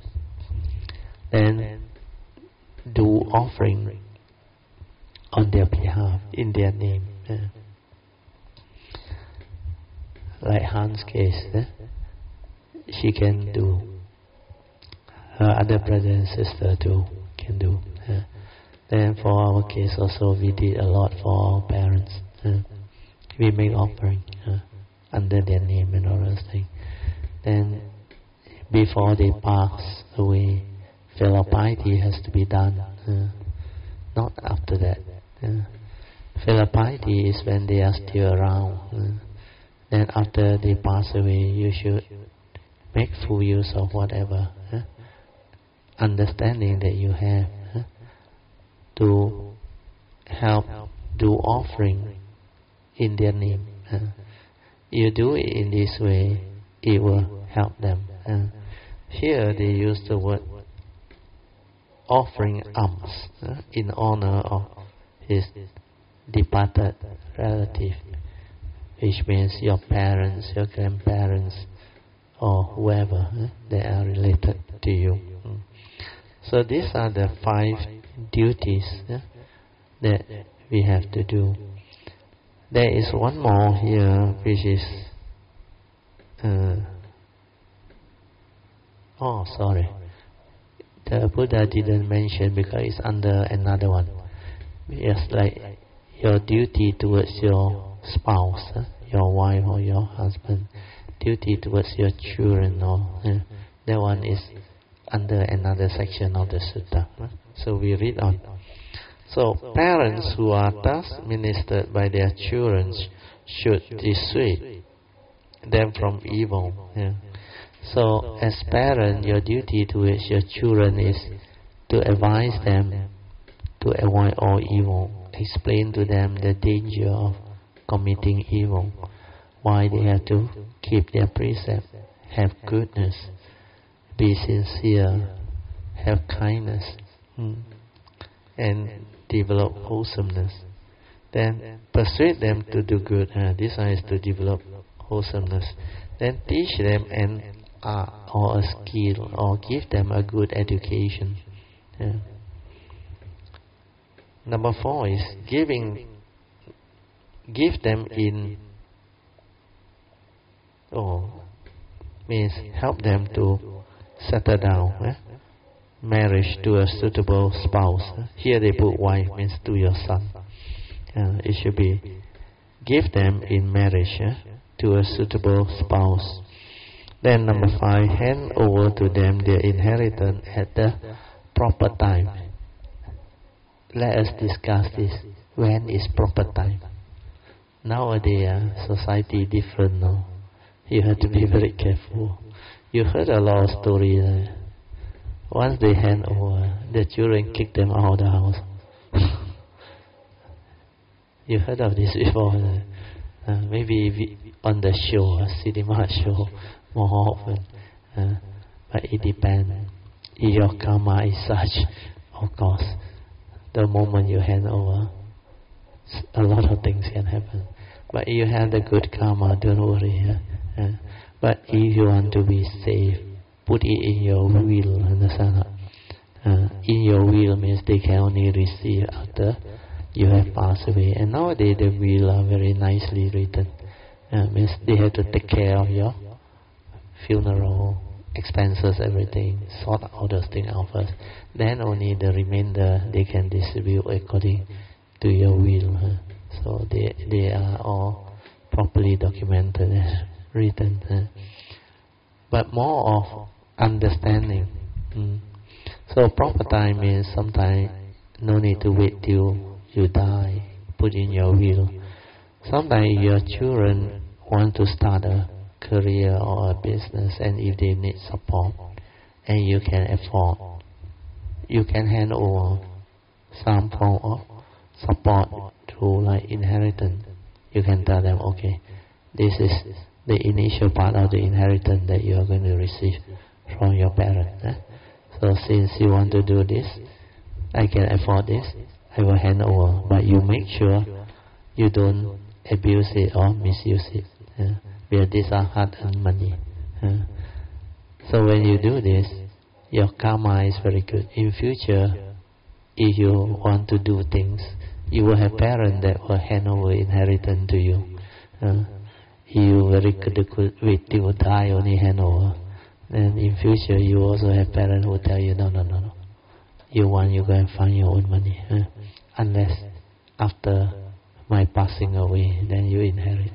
Then do offering on their behalf, in their name. Uh. Like Han's case, uh, she can do. Her other brother and sister too can do. Uh. Then for our case also, we did a lot for our parents. Uh. We make offering uh, under their name and all those things. Then before they pass away, filial piety has to be done. Uh, not after that. Uh, filial piety is when they are still around. Uh, then after they pass away, you should make full use of whatever uh, understanding that you have uh, to help do offering in their name. Uh, you do it in this way, it will help them. Uh, here they use the word offering alms uh, in honor of his departed relative, which means your parents, your grandparents, or whoever uh, they are related to you. Mm. So these are the five duties uh, that we have to do. There is one more here, which is uh, oh, sorry. The Buddha didn't mention because it's under another one. It's like your duty towards your spouse, uh, your wife or your husband, duty towards your children, or uh, that one is under another section of the sutta. Uh. So we read on. So parents who are thus ministered by their children should dissuade them from evil. Yeah. So as parent, your duty towards your children is to advise them to avoid all evil, explain to them the danger of committing evil, why they have to keep their precept, have goodness, be sincere, have kindness, hmm, and develop wholesomeness. Then persuade them to do good. Uh, this one is to develop wholesomeness. Then teach them an art or a skill, or give them a good education. Yeah. Number four is giving, give them in, oh, means help them to settle down. Eh? Marriage to a suitable spouse. Here they put wife, means to your son. Uh, it should be give them in marriage eh, to a suitable spouse. Then number five, hand over to them their inheritance at the proper time. Let us discuss this. When is proper time? Nowadays, uh, society different now. You have to be very careful. You heard a lot of stories. Uh, once they hand over, the children kick them out of the house. You heard of this before? Uh, uh, maybe we, on the show, a cinema show, more often. Uh, but it depends. If your karma is such, of course, the moment you hand over, a lot of things can happen. But if you have the good karma, don't worry. Uh, uh, but if you want to be safe, put it in your will. Understand? Uh, in your will means they can only receive after you have passed away. And nowadays the will are very nicely written. Uh, means they have to take care of your funeral expenses, everything, sort all those things out first. Then only the remainder they can distribute according to your will. Huh? So they they are all properly documented and written. Huh? But more of understanding. Mm. So proper time means sometimes no need to wait till you die. Put in your will. Sometimes your children want to start a career or a business, and if they need support and you can afford, you can hand over some form of support through like inheritance. You can tell them, okay, this is the initial part of the inheritance that you are going to receive from your parents. Eh? So since you want to do this, I can afford this, I will hand over, but you make sure you don't abuse it or misuse it. Eh? Because these are hard-earned money. Uh, so when you do this, your karma is very good. In future, if you want to do things, you will have parents that will hand over inheritance to you. Uh, you very good, good wait till you die, only hand over. Then in future, you also have parents who tell you, no, no, no, no. You want, you go and find your own money. Uh, unless after my passing away, then you inherit.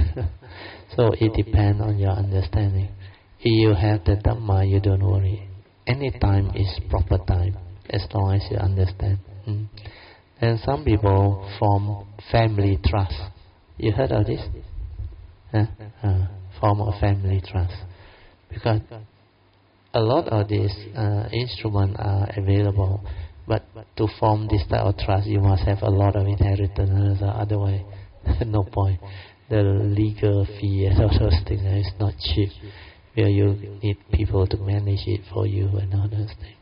So it depends on your understanding. If you have the Dhamma, you don't worry. Any time is proper time, as long as you understand. Mm. And some people form family trust. You heard of this? Huh? Uh, form a family trust. Because a lot of these uh, instruments are available, but to form this type of trust, you must have a lot of inheritance. Otherwise, no point. The legal fee and all those things is not cheap. Where you need people to manage it for you and all those things.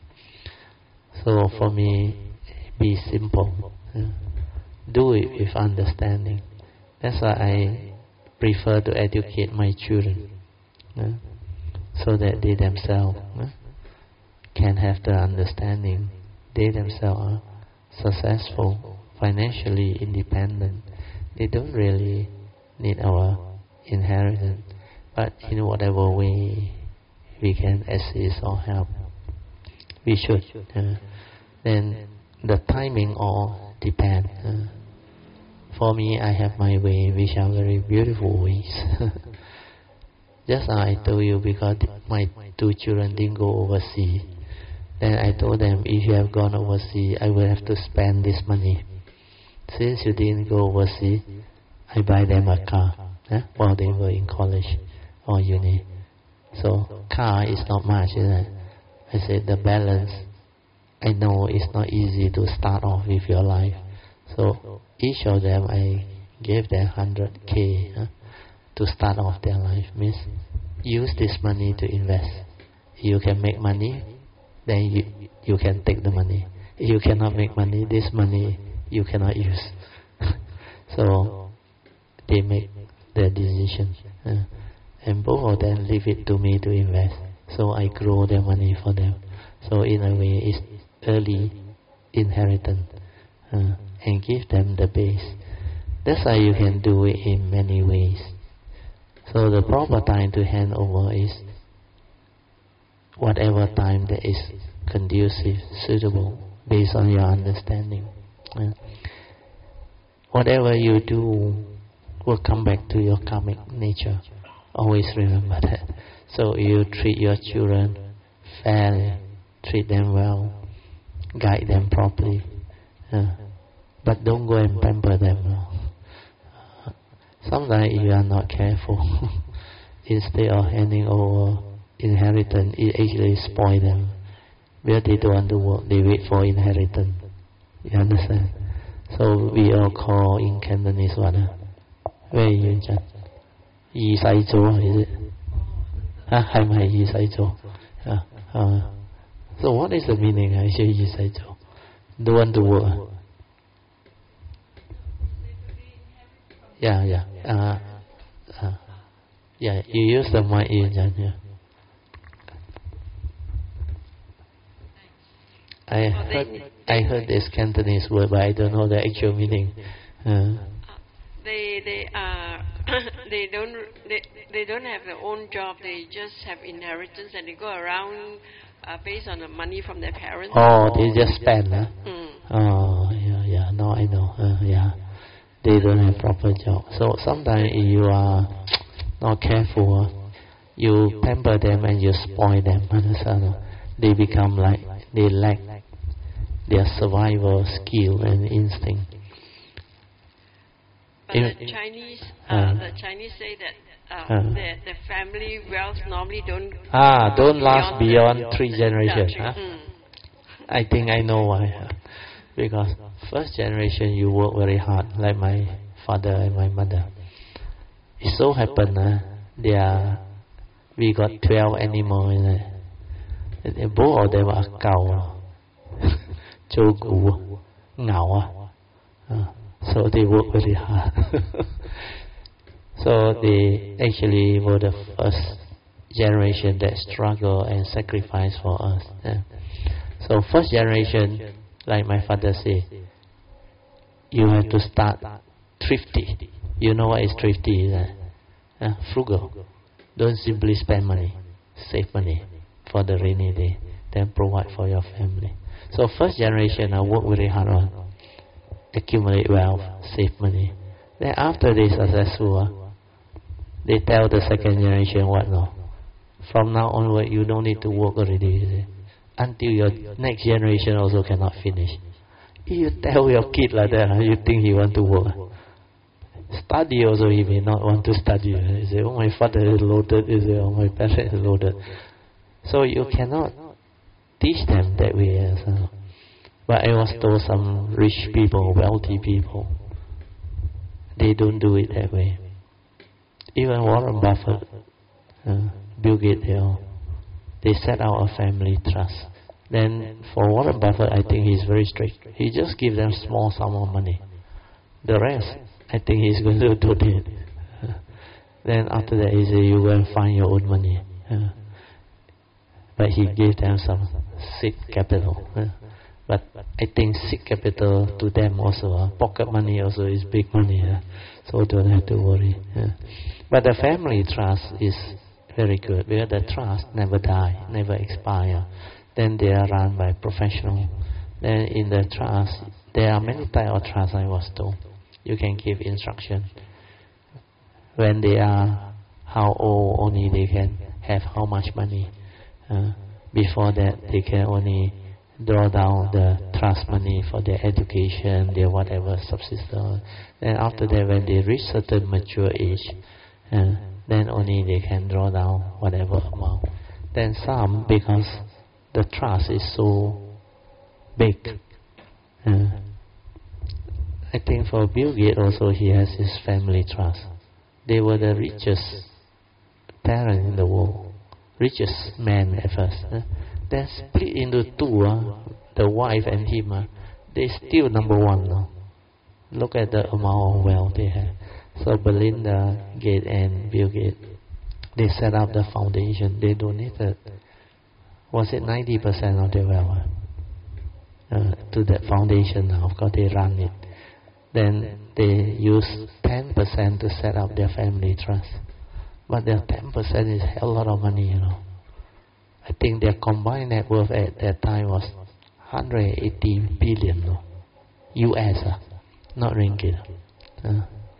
So for me, be simple. Yeah. Do it with understanding. That's why I prefer to educate my children, yeah, so that they themselves yeah, can have the understanding. They themselves are successful, financially independent. they don't really need our inheritance, but in whatever way we can assist or help, we should. Uh, then the timing all depends. Uh, for me, I have my way, which are very beautiful ways. Just as I told you, because my two children didn't go overseas, then I told them, if you have gone overseas, I will have to spend this money. Since you didn't go overseas, I buy them a car eh, while they were in college or uni. So car is not much, isn't it? I said the balance, I know it's not easy to start off with your life. So each of them, I gave them one hundred K eh, to start off their life. Means use this money to invest. If you can make money, then you, you can take the money. If you cannot make money, this money you cannot use. So they make their decision. Uh, and both of them leave it to me to invest. So I grow their money for them. So in a way, it's early inheritance. Uh, and give them the base. That's how you can do it in many ways. So the proper time to hand over is whatever time that is conducive, suitable, based on your understanding. Uh, whatever you do will come back to your karmic nature. Always remember that. So you treat your children fairly, treat them well, guide them properly, uh, but don't go and pamper them. Uh, sometimes you are not careful. Instead of handing over inheritance, it actually spoil them. Where they don't want to work, they wait for inheritance. You understand? So we all call in Cantonese what? Uh, where are you, Chan? Yi Sai Zhou, is it? Huh? Hai Mai Yi Sai Zhou. Uh, uh, so what is the meaning of Yi Sai Zhou? Don't want to work. Yeah, yeah. Uh, uh, yeah, you use the mic, Chan. Yeah. I heard, I heard this Cantonese word, but I don't know the actual meaning. Uh, they they are they don't they, they don't have their own job. They just have inheritance, and they go around uh, based on the money from their parents. Oh, they just spend, huh? Mm. Oh, yeah, yeah. No, I know. Uh, yeah, they don't have proper job. So sometimes if you are not careful, uh, you pamper them and you spoil them. Understand? They become like they lack their survival skill and instinct. But If, the Chinese, uh, uh, the Chinese say that uh, uh, the, the family wealth normally don't ah, don't uh, last beyond, beyond the, three generations. Yeah, Huh? mm. I think I know why. Because first generation you work very hard, like my father and my mother. It so happened uh, they are, we got twelve animals in it. Both of them are cow. Châu Gu, Ngao. Uh, so they work very hard. So they actually were the first generation that struggle and sacrifice for us. Yeah. So first generation, like my father said, you have to start thrifty. You know what is thrifty? Is uh, uh, frugal. Don't simply spend money. Save money for the rainy day. Then provide for your family. So first generation, I work very hard on accumulate wealth, save money. Then after they successful, uh, they tell the second generation what no. From now onward, you don't need to work already. Until your next generation also cannot finish. If you tell your kid like that, you think he want to work. Study also, he may not want to study. He say, oh, my father is loaded. He say, oh, my parents is loaded. So you cannot teach them that way as well. But I was told some rich people, wealthy people, they don't do it that way. Even Warren Buffett, uh, Bill Gates, they all, they set out a family trust. Then for Warren Buffett, I think he's very strict. He just gives them small sum of money. The rest, I think he's going to donate. Uh, then after that, he said, you go and find your own money. Uh, but he gave them some seed capital. Uh, But I think seed capital to them also, uh, pocket money also is big money, uh, so don't have to worry. Uh. But the family trust is very good because the trust never die, never expire. Then they are run by professional. Then in the trust, there are many types of trust I was told. You can give instruction. When they are how old, only they can have how much money. Uh, before that, they can only draw down the trust money for their education, their whatever subsistence. Then after that, when they reach certain mature age, uh, then only they can draw down whatever amount. Then some, because the trust is so big. Uh, I think for Bill Gates also, he has his family trust. They were the richest parents in the world, richest man at first. Uh, then split into two, uh, the wife and him, uh, they still number one now. Look at the amount of wealth they have. So Belinda Gates and Bill Gates, they set up the foundation. They donated, was it ninety percent of their wealth uh, to that foundation now. Of course, they run it. Then they use ten percent to set up their family trust. But their ten percent is a hell lot of money, you know. I think their combined net worth at that time was one hundred eighty billion no? U S, uh, not ringgit. Uh,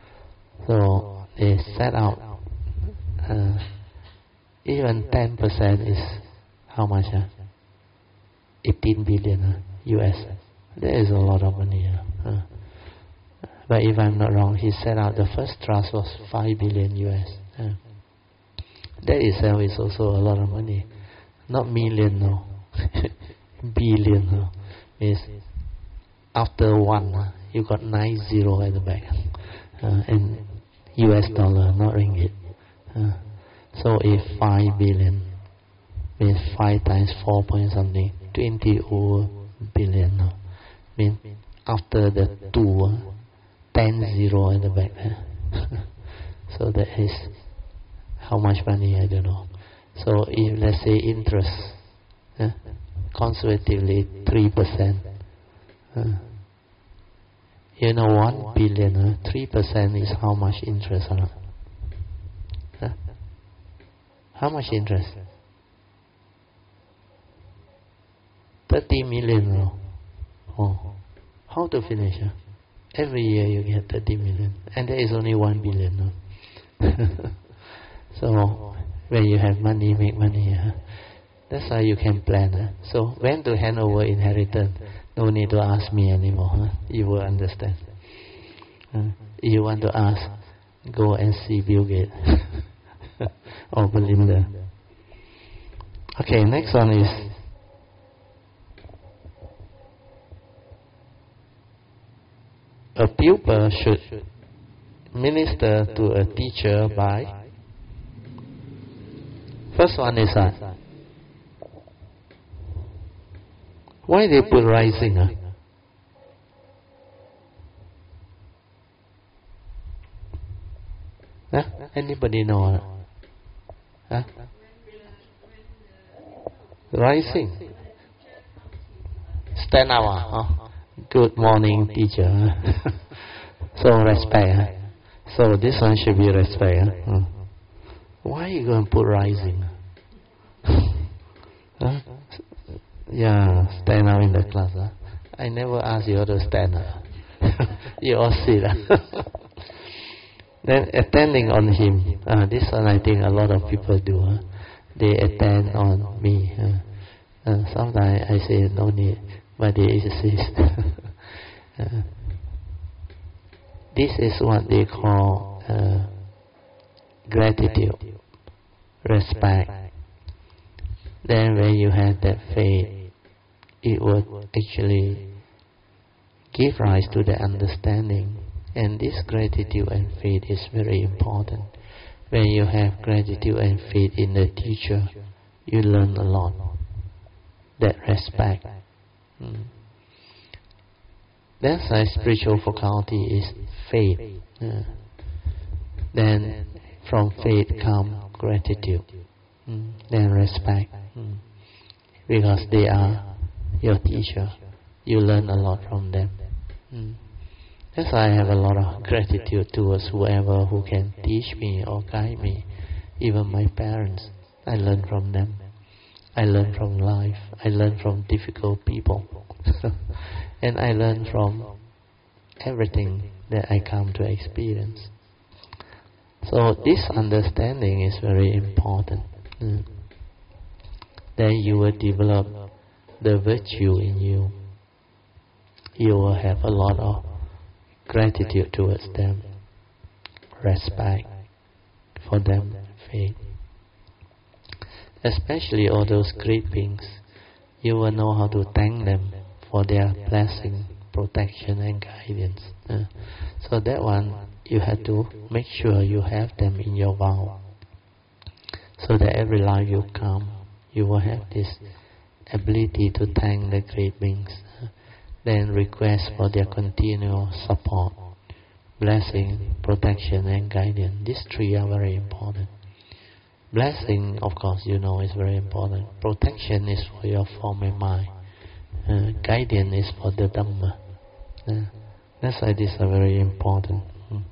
so they set out uh, even ten percent is how much? Uh? eighteen billion uh, U S. That is a lot of money. Uh, uh. But if I'm not wrong, he set out the first trust was five billion U S. Uh. That itself is also a lot of money. Not million, no. Billion, no. Means after one, uh, you got nine zero at the back. Uh, and U S dollar, not ringgit. Uh, so if five billion means five times four point something, twenty over billion. No. Means after the two, uh, ten zero at the back. Uh. So that is how much money, I don't know. So if let's say interest, uh, conservatively three percent. Uh, you know, one billion, uh, three percent is how much interest? Huh? Huh? How much interest? Thirty million. No? Oh, how to finish? Huh? Every year you get thirty million, and there is only one billion. No? So when you have money, make money. Huh? That's how you can plan. Huh? So when to hand over inheritance, no need to ask me anymore. Huh? You will understand. Uh, if you want to ask, go and see Bill Gates or Belinda. Okay, next one is a pupil should minister to a teacher by. First one is that. Uh, why they put rising? Uh? Huh? Anybody know? Uh? Huh? Rising. Stand up. Uh? Huh? Good morning, teacher. So respect. Uh? So this one should be respect. Uh? Uh. Why are you going to put rising? Huh? Yeah, stand up in the class. Huh? I never asked you to stand up. You all sit. Then attending on him. Uh, this one I think a lot of people do. Huh? They attend on me. Uh, uh, sometimes I say no need, but they insist. uh, this is what they call uh, gratitude, respect. Then when you have that faith, it would actually give rise to the understanding. And this gratitude and faith is very important. When you have gratitude and faith in the teacher, you learn a lot. That respect. Mm. That's why spiritual faculty is faith. Uh, then from faith comes gratitude. Mm. Then respect. Mm. Because they are your teacher. You learn a lot from them. Mm. That's why I have a lot of gratitude towards whoever who can teach me or guide me. Even my parents, I learn from them. I learn from life. I learn from difficult people. And I learn from everything that I come to experience. So this understanding is very important. Mm. Then you will develop the virtue in you. You will have a lot of gratitude towards them, respect for them, faith. Especially all those great beings, you will know how to thank them for their blessing, protection and guidance. Uh, so that one, you have to make sure you have them in your vow. So that every life you come, you will have this ability to thank the great beings. Uh, then request for their continual support, blessing, protection and guidance. These three are very important. Blessing, of course, you know, is very important. Protection is for your form and mind. Uh, guidance is for the Dhamma. Uh, that's why these are very important. Mm.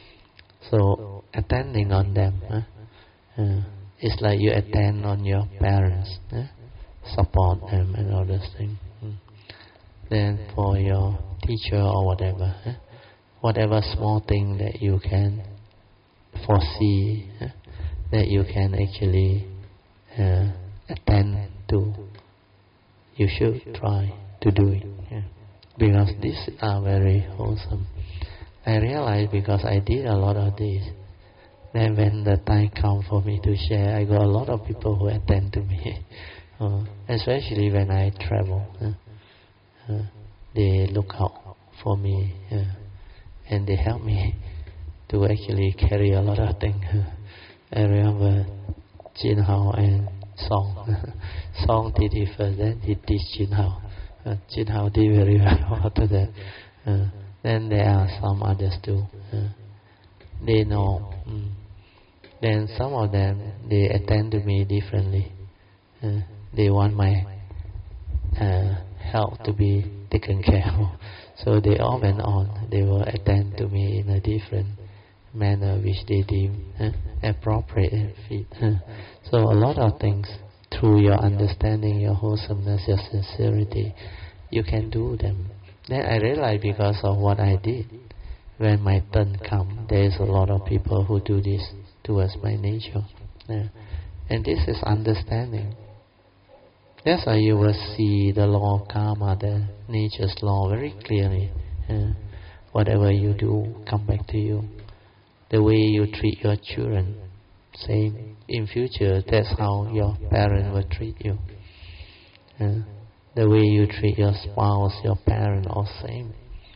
So, attending on them, uh, uh, it's like you attend on your parents, uh, support them and all those things. Mm. Then for your teacher or whatever, uh, whatever small thing that you can foresee, uh, that you can actually uh, attend to, you should try to do it. Yeah. Because these are very wholesome. I realize because I did a lot of this, then when the time comes for me to share, I got a lot of people who attend to me. uh, especially when I travel. Uh, uh, they look out for me uh, and they help me to actually carry a lot of things. I remember Jin Hao and Song. Song did it first, then he teach Jin Hao. Uh, Jin Hao did very well after that. Uh, then there are some others too. Uh, they know. Mm. Then some of them, they attend to me differently. Uh, they want my uh, health to be taken care of. So they off and on, they will attend to me in a different manner which they deem uh, appropriate and fit. Uh. So a lot of things, through your understanding, your wholesomeness, your sincerity, you can do them. Then I realized because of what I did, when my turn come, there is a lot of people who do this towards my nature. Uh. And this is understanding. That's why you will see the law of karma, the nature's law, very clearly. Uh. Whatever you do, come back to you. The way you treat your children, same. In future, that's how your parent will treat you. Uh, the way you treat your spouse, your parent, all same.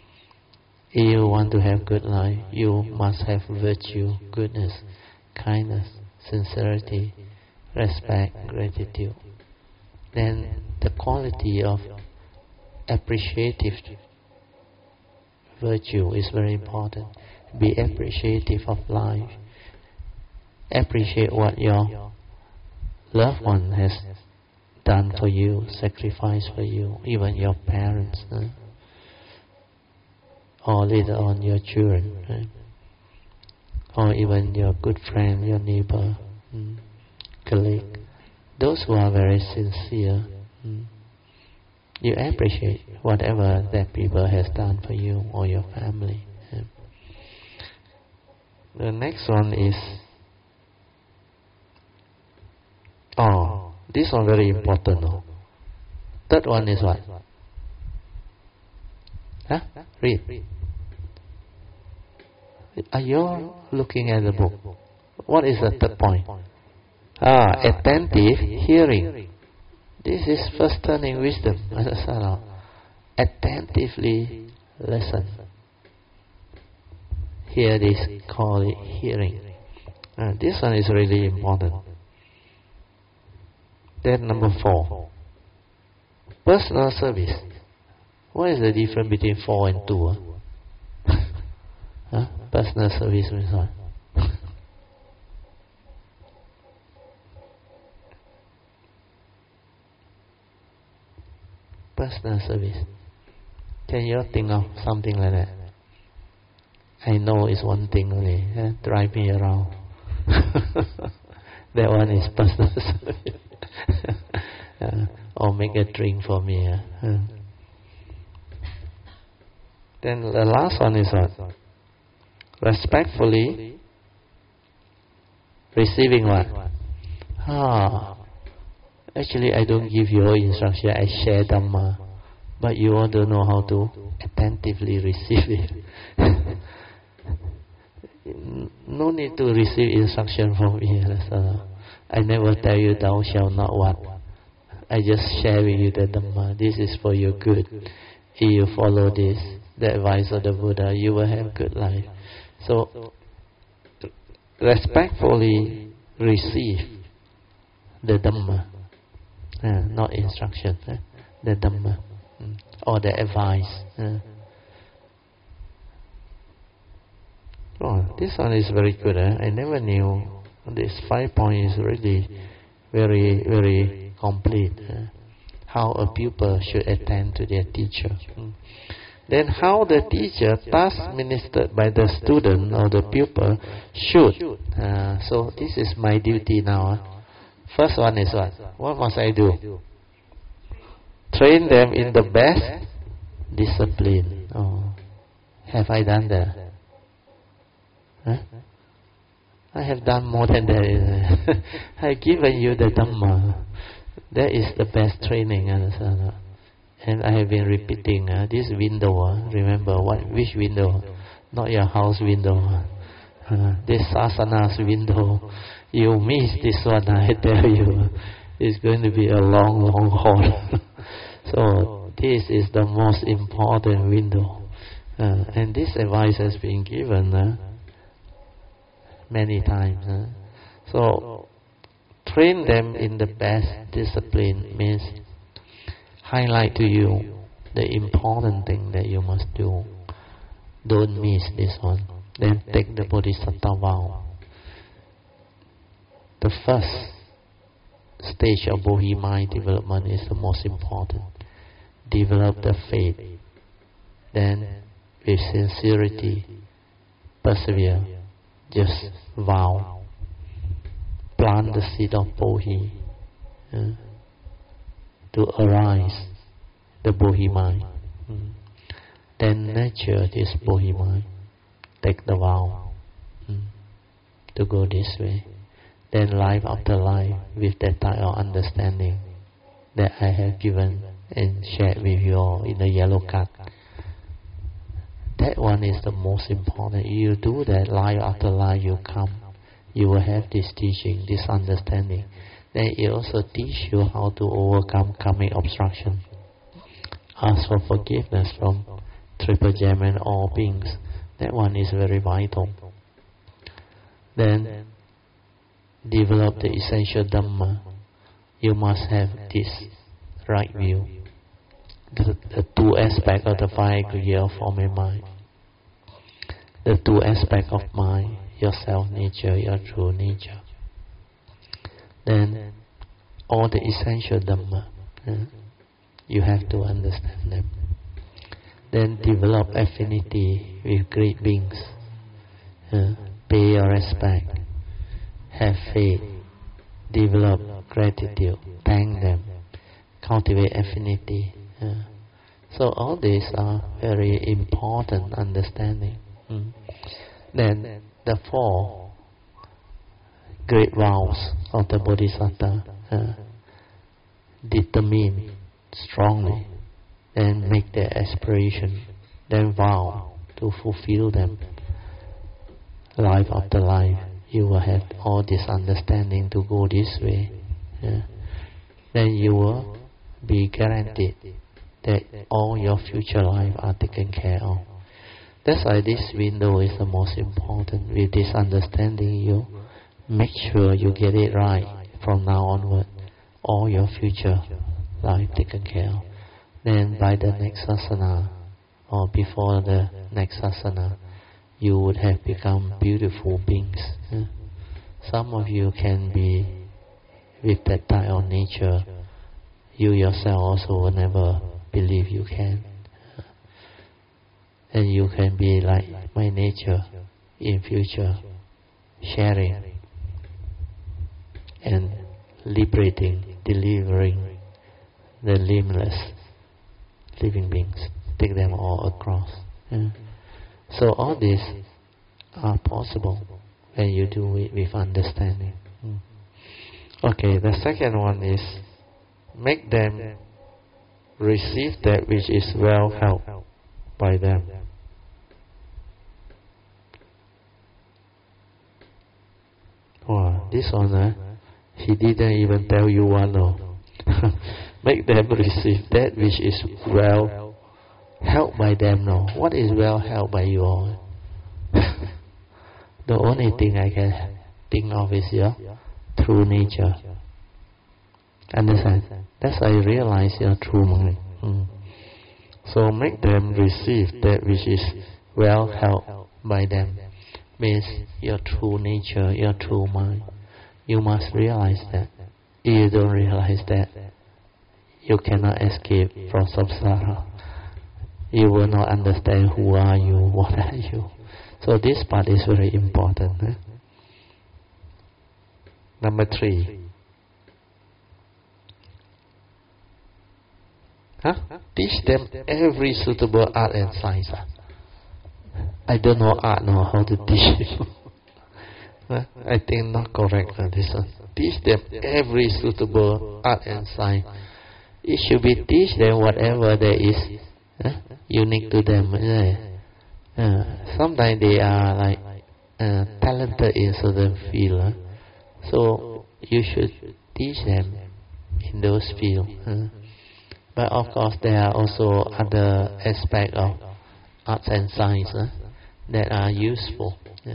If you want to have good life, you must have virtue, goodness, kindness, sincerity, respect, gratitude. Then the quality of appreciative virtue is very important. Be appreciative of life. Appreciate what your loved one has done for you, sacrificed for you, even your parents, uh, or later on your children, right? Or even your good friend, your neighbor, mm, colleague. Those who are very sincere, mm, you appreciate whatever that people has done for you or your family. Yeah. The next one is, oh, this one very important. No? Third one is what? Huh? Read. Are you looking at the book? What is the third point? Ah, attentive hearing. This is first turning wisdom. Attentively listen. Here this call it hearing. Uh, this one is really important. Then number four, personal service. What is the difference between four and two? Huh? Huh? Personal service means what? Personal service. Can you think of something like that? I know it's one thing only. Eh? Drive me around. That one is personal service. uh, or make a drink for me. Uh. Uh. Then the last one is what? Respectfully receiving what? Ah, actually I don't give you instruction, I share Dhamma. But you want to know how to attentively receive it. No need to receive instruction from me. So I never tell you thou shalt not what. I just share with you the Dhamma. This is for your good. If you follow this, the advice of the Buddha, you will have good life. So respectfully receive the Dhamma, uh, not instruction, uh, the Dhamma, mm, or the advice. Uh. Oh, this one is very good. Eh? I never knew this five point is really very, very complete. Eh? How a pupil should attend to their teacher. Mm. Then how the teacher, task ministered by the student or the pupil, should. Uh, so this is my duty now. Eh? First one is what? What must I do? Train them in the best discipline. Oh, have I done that? Huh? I have done more than that. I have given you the Dhamma. That is the best training. Understand? And I have been repeating uh, this window. Uh, remember what? Which window? Not your house window. Uh, this asana's window. You miss this one, I tell you. It's going to be a long, long haul. So this is the most important window. Uh, and this advice has been given uh, many times. Uh. So train them in the best discipline means highlight to you the important thing that you must do. Don't miss this one. Then take the Bodhisattva vow. The first stage of Bodhi mind development is the most important. Develop the faith. Then with sincerity, persevere. Just vow. Plant the seed of Bodhi uh, to arise the Bodhi mind. Mm. Then nurture this Bodhi mind. Take the vow mm, to go this way. Then life after life with that type of understanding that I have given and shared with you all in the yellow card. That one is the most important. You do that life after life, you come, you will have this teaching, this understanding. Then it also teach you how to overcome karmic obstruction. Ask for forgiveness from triple gem and all beings. That one is very vital. Then develop the essential Dhamma. You must have this right view. The, the two aspects of the five aggregate of form and mind. The two aspects of mind, your self nature, your true nature. Then all the essential Dhamma, uh, you have to understand them. Then develop affinity with great beings. Uh, pay your respect. Have faith. Develop gratitude. Thank them. Cultivate affinity. Uh, so all these are very important understanding. Mm. Then the four great vows of the Bodhisattva uh, determine strongly, then make their aspiration, then vow to fulfill them. Life after life, you will have all this understanding to go this way. Yeah. Then you will be guaranteed that all your future life are taken care of. That's why this window is the most important. With this understanding, you make sure you get it right from now onward. All your future life taken care of. Then by the next asana, or before the next asana, you would have become beautiful beings. Yeah. Some of you can be with that type of nature. You yourself also will never believe you can. and you can be like my nature in future, sharing and liberating, delivering the limitless living beings, take them all across. Yeah. So all these are possible when you do it with understanding. Mm. Okay, the second one is make them receive that which is well helped by them. Wow, this one, eh? He didn't even tell you one, no. Make them receive that which is well helped by them, no. What is well helped by you all? The only thing I can think of is your true nature. Understand? That's why I realize your true mind. Mm. So make them receive that which is well helped by them. Means your true nature, your true mind. You must realize that. If you don't realize that, you cannot escape from samsara. You will not understand who are you, what are you. So this part is very important. Eh? Number three. Huh? Teach them every suitable art and science. I don't know art, know how to teach you. huh? I think not correct uh, this one. Teach them every suitable art and science. It should be teach them whatever there is huh? unique to them. Uh, uh, sometimes they are like uh, talented in certain field. Uh, so you should teach them in those fields. Uh. But of course there are also other aspects of arts and science uh, that are useful. Yeah.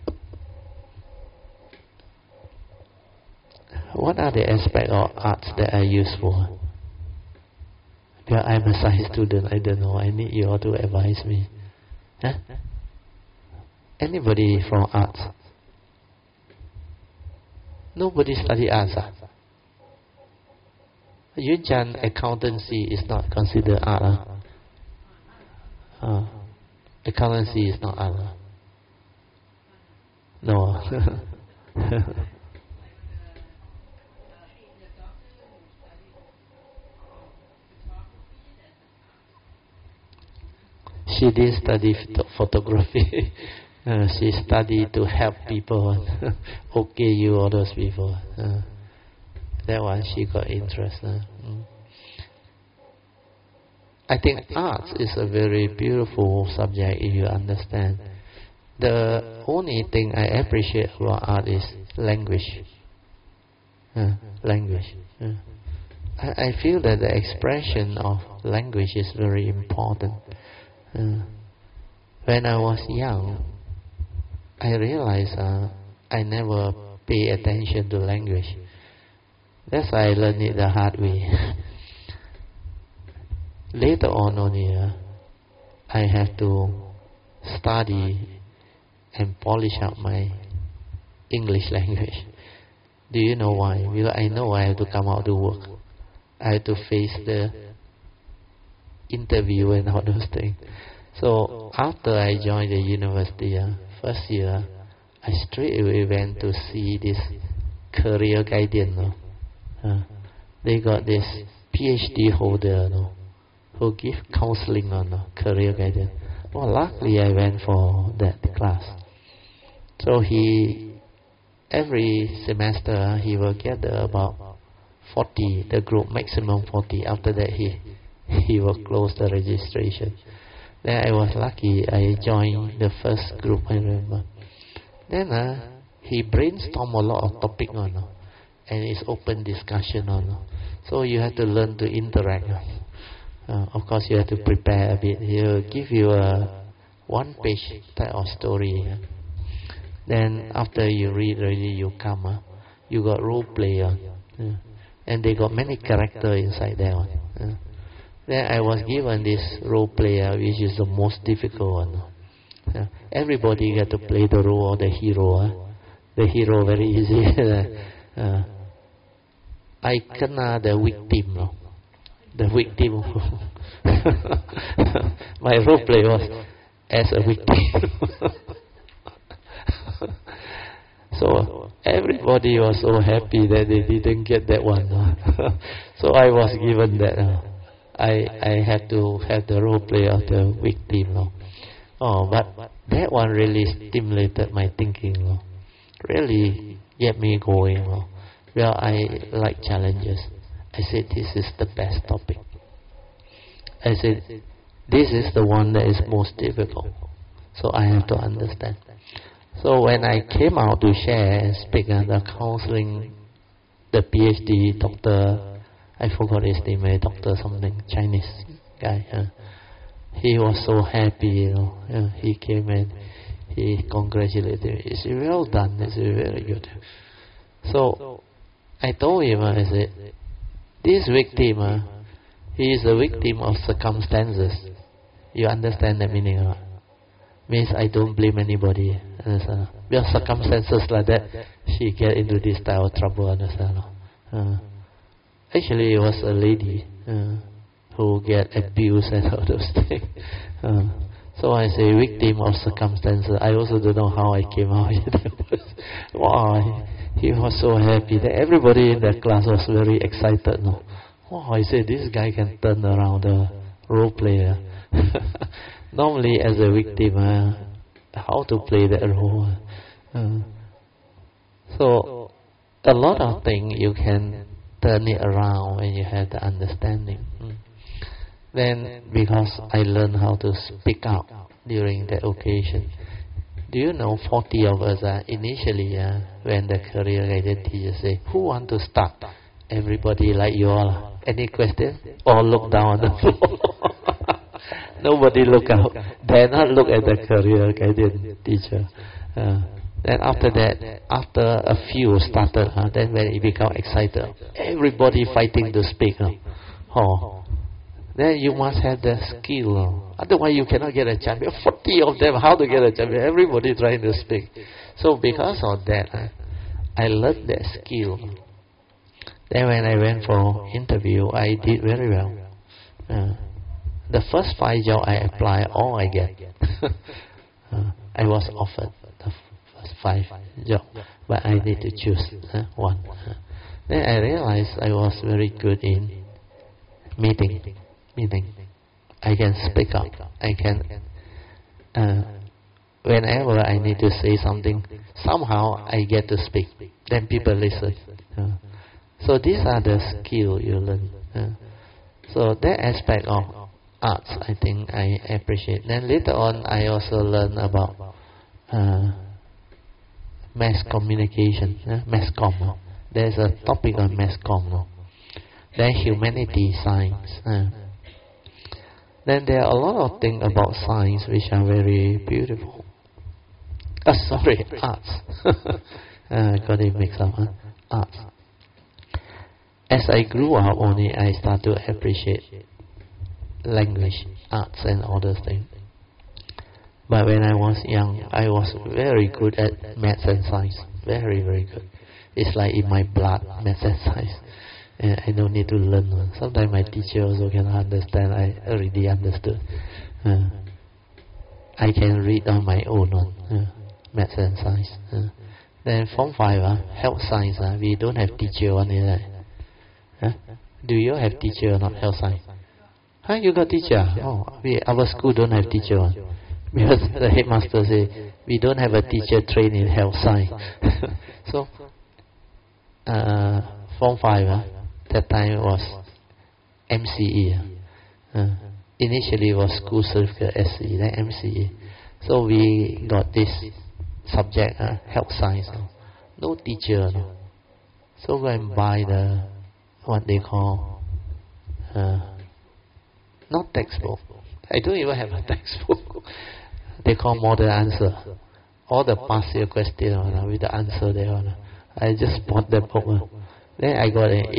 What are the aspects of arts that are useful? Because I'm a science student, I don't know. I need you all to advise me. Huh? Anybody from arts? Nobody study arts. Ah? Yun Chan accountancy is not considered art. Uh. Uh, accountancy is not art. Uh. No. She did study photography. uh, she studied to help people. Okay, you all those people. Uh. That one she got interest. Uh. Mm. I think art is a very beautiful subject if you understand. The only thing I appreciate about art is language. Uh, language. Uh. I, I feel that the expression of language is very important. Uh, when I was young, I realized uh, I never pay attention to language. That's why I learned it the hard way. Later on only, uh, I have to study and polish up my English language. Do you know why? Because I know I have to come out to work. I have to face the interview and all those things. So after I joined the university, uh, first year, I straight away went to see this career guidance. No? Uh, they got this PhD holder no, who give counseling on no, career guidance. Well, luckily I went for that class. So he, every semester he will gather about forty, the group maximum forty. After that he he will close the registration. Then I was lucky, I joined the first group, I remember. Then uh, he brainstormed a lot of topics on uh, and it's open discussion on. Uh, so you have to learn to interact. Uh, of course you have to prepare a bit. He'll give you a one page type of story. Uh. Then after you read already, you come. Uh, you got role play. Uh, uh, and they got many characters inside there. Uh. Then I was given this role player, which is the most difficult one. Uh, everybody got to play the role of the hero. Uh. The hero very easy. uh, I kena the victim. No? The victim. My role play was as a victim. So everybody was so happy that they didn't get that one. So I was given that. Uh, I I had to have the role play of the victim. No? Oh, but that one really stimulated my thinking. No? Really get me going. No? Well, I like challenges. I said, this is the best topic. I said, this is the one that is most difficult. So I have to understand. So when I came out to share and speak at the counseling, the PhD doctor, I forgot his name, a doctor something, Chinese guy. Uh, he was so happy, you know. Uh, he came and he congratulated me. He said, well done, he said, very good. So I told him, I said, this victim, uh, he is a victim of circumstances. You understand the meaning or not? Means I don't blame anybody. Understand? Because circumstances like that, she get into this type of trouble. Understand? Uh, actually, it was a lady uh, who get abused and all those things. Uh, so I say victim of circumstances. I also don't know how I came out. Wow, he was so happy that everybody in that class was very excited. No? Wow, I said this guy can turn around the role player. Normally, as a victim, uh, how to play that role? Uh, so, a lot of things you can turn it around when you have the understanding. Mm. Then, because I learned how to speak out during that occasion. Do you know, forty of us, uh, initially, uh, when the career guided teacher say, who want to start? Everybody like you all. Any question? Or look down on the floor. Nobody look out. Dare not look at the career guidance teacher. Uh, then after that, after a few started, uh, then when it become excited, everybody fighting to speak. Uh, oh, then you must have the skill. Uh, otherwise, you cannot get a champion. Forty of them, how to get a champion? Everybody trying to speak. So because of that, uh, I learned that skill. Then when I went for interview, I did very well. Uh, The first five jobs I apply, all I get. uh, I was offered the first five jobs, but I need to choose uh, one. Uh, then I realized I was very good in meeting. Meeting. I can speak up. I can. Uh, whenever I need to say something, somehow I get to speak. Then people listen. Uh, so these are the skills you learn. Uh, so that aspect of arts, I think I appreciate. Then later on, I also learn about uh, mass communication, uh, mass comm. Uh. There's a topic on mass comm. Uh. Then humanity science. Uh. Then there are a lot of things about science which are very beautiful. Oh, sorry, arts. uh, got it mixed up. Huh? Arts. As I grew up, only I start to appreciate language, arts and all those things. But when I was young, I was very good at maths and science. Very, very good. It's like in my blood, maths and science. And I don't need to learn. Sometimes my teacher also cannot understand. I already understood. Uh, I can read on my own on uh, maths and science. Uh, then Form five, uh, health science, uh, we don't have teacher on it. Right? Huh? Do you have teacher or not, health science? Huh, you got teacher? Oh, we, our school don't have teacher one. Because the headmaster say, we don't have a teacher trained in health science. So, uh, Form five, uh, that time was M C E. Uh, initially it was school certificate S C E, then M C E. So we got this subject, uh, health science. Uh, no teacher. No. So go and buy the, what they call, uh, not textbook. I don't even have a textbook. They call model answer. All the past year questions uh, with the answer there. Uh, I just bought the book. Uh, then I got an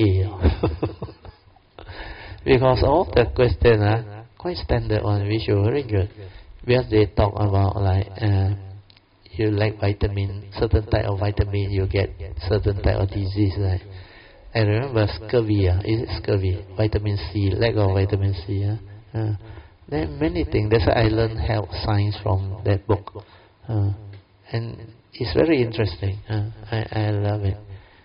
A. Because all the questions are uh, quite standard one, which are very good. Because they talk about like uh, you like vitamin, certain type of vitamin, you get certain type of disease. Right? I remember scurvy. Uh, is it scurvy? Vitamin C, lack of vitamin C. Uh, uh, There are many things. That's why I learned health science from that book. Uh, and it's very interesting. Uh, I, I love it.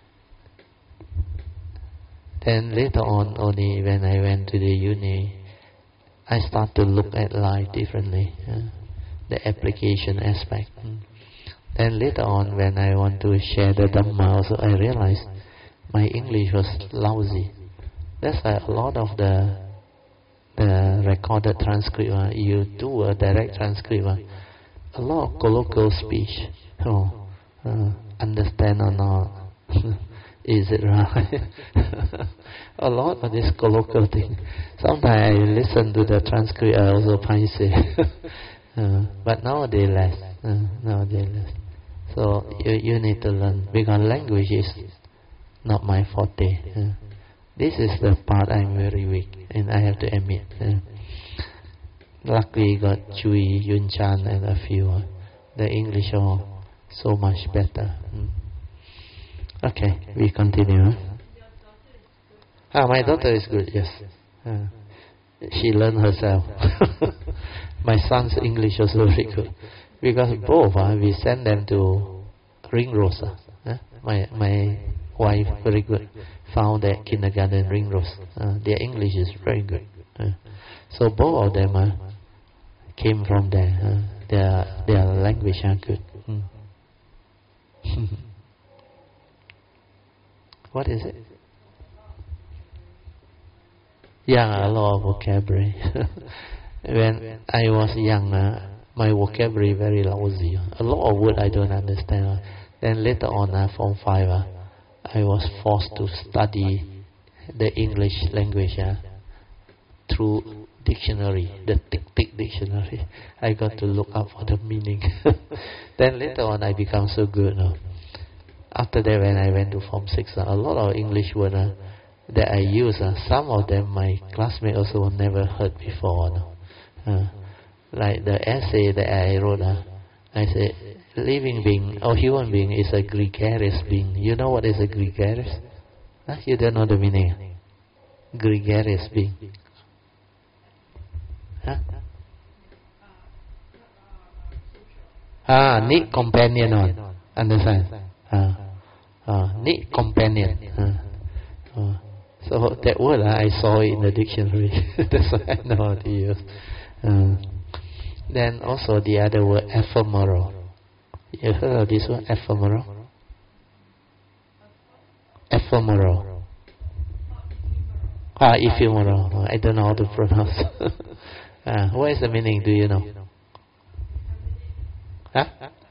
Then later on, only when I went to the uni, I start to look at life differently. Uh, the application aspect. Mm. Then later on, when I want to share the Dhamma, also I realized my English was lousy. That's why a lot of the the recorded transcript, uh, you do a direct transcript, uh, a lot of colloquial speech. Oh, uh, understand or not? Is it right? A lot of this colloquial thing. Sometimes I listen to the transcript, I also find it. uh, but nowadays less. Uh, nowadays less. So you you need to learn, because language is not my forte. Uh, this is the part I'm very weak, and I have to admit. Uh, luckily got Chui, Yun Chan, and a few. Uh, the English are so much better. Mm. Okay, we continue. Huh? Ah, my daughter is good. Yes, uh, she learned herself. My son's English was very good, because both uh, we send them to Ringrose. Uh, my my wife very good. Found that kindergarten Ringrose. Uh, their English is very good. Uh, so both of them uh, came from there. Uh, their their language are good. Mm. What is it? Yeah, a lot of vocabulary. When I was young, uh, my vocabulary very lousy. A lot of words I don't understand. Uh. Then later on, uh, Form five, uh, I was forced to study the English language uh, through dictionary, the tick-tick dictionary. I got to look up for the meaning. Then later on, I become so good. Uh. After that, when I went to Form six, uh, a lot of English words uh, that I use, uh, some of them my classmates also never heard before. No? Uh, like the essay that I wrote, uh, I said, living being or human being is a gregarious being. You know what is a gregarious? Huh? You don't know the meaning? Gregarious being. Huh? Ah, need companion on. Understand? Uh, uh, need companion. Uh, uh. So that word uh, I saw it in the dictionary. That's why I know how to use. Uh, then also the other word, ephemeral. You heard of this word, ephemeral? Ephemeral. Ah, ephemeral. I don't know how to pronounce. uh, what is the meaning? Do you know? Huh?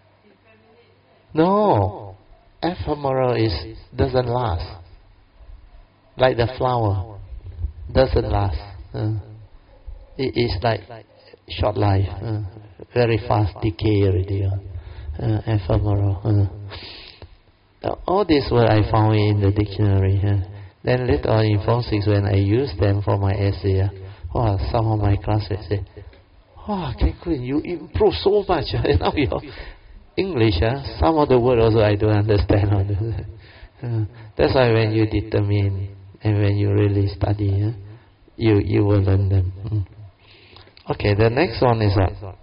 No. Ephemeral is doesn't last. Like the flower, doesn't last. Uh, it is like short life, uh, very fast decay already. Uh, uh, ephemeral. Uh. All these words I found in the dictionary. Uh. Then later on in Form six, when I used them for my essay, uh, oh, some of my classmates say, "Oh, Kekun, you improved so much. Uh, now your English, uh, some of the words also I don't understand." uh, that's why when you determine and when you really study, uh, you you will learn them. Mm. Okay, the next one is uh,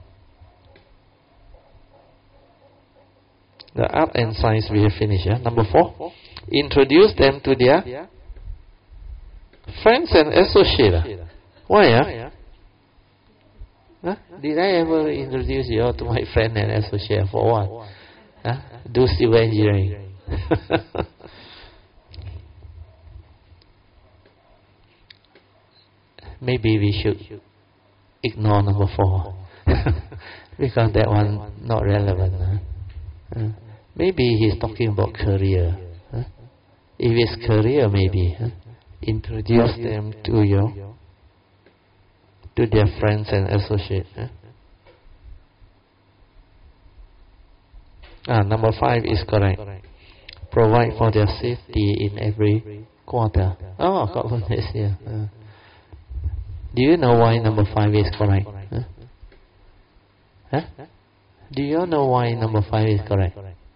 the art and science we have finished. Yeah? Number four, introduce them to their friends and associates. Why? Yeah? Huh? Did I ever introduce you to my friend and associate? For what? Huh? Do civil engineering. Maybe we should ignore number four because that one not relevant. Huh? Uh, maybe he's talking about career. Huh? If it's career, maybe huh? introduce them to your to their friends and associates. Huh? Ah, number five is correct. Provide for their safety in every quarter. Oh, got one is here. Uh, Do you know why number five is correct? Huh? Huh? Do you know why number five is correct?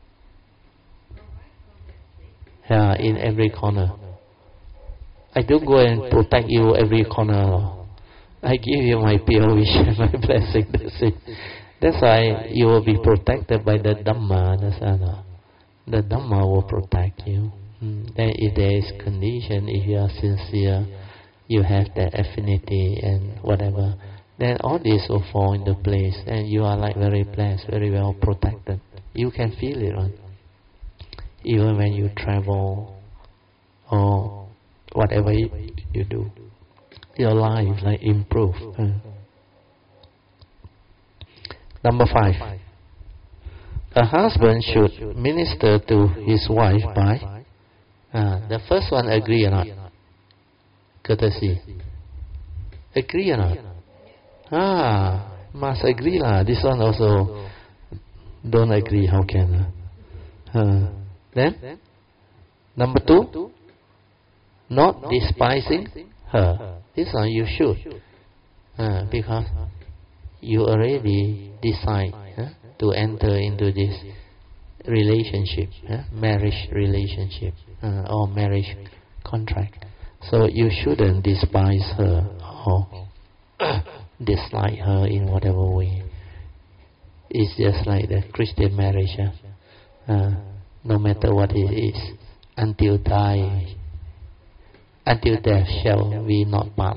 Yeah, in every corner. I don't go and protect you every corner. I give you my pure wish and my blessing. That's it. That's why you will be protected by the Dhamma. That's all. The Dhamma will protect you. Mm. Then if there is condition, if you are sincere, you have that affinity and whatever, then all this will fall into place and you are like very blessed, very well protected. You can feel it, right? Even when you travel or whatever you, you do, your life like improve. Uh. Number five, a husband should minister to his wife by, uh, the first one, agree or not? Courtesy. Agree or not? Ah, must agree lah. This one also don't agree. How can? Uh, uh, then, number two, not despising her. This one you should, uh, because you already decide uh, to enter into this relationship, uh, marriage relationship uh, or marriage contract. So you shouldn't despise her or dislike her in whatever way. It's just like the Christian marriage. Uh, uh, no matter what it is, until die, until death shall we not part.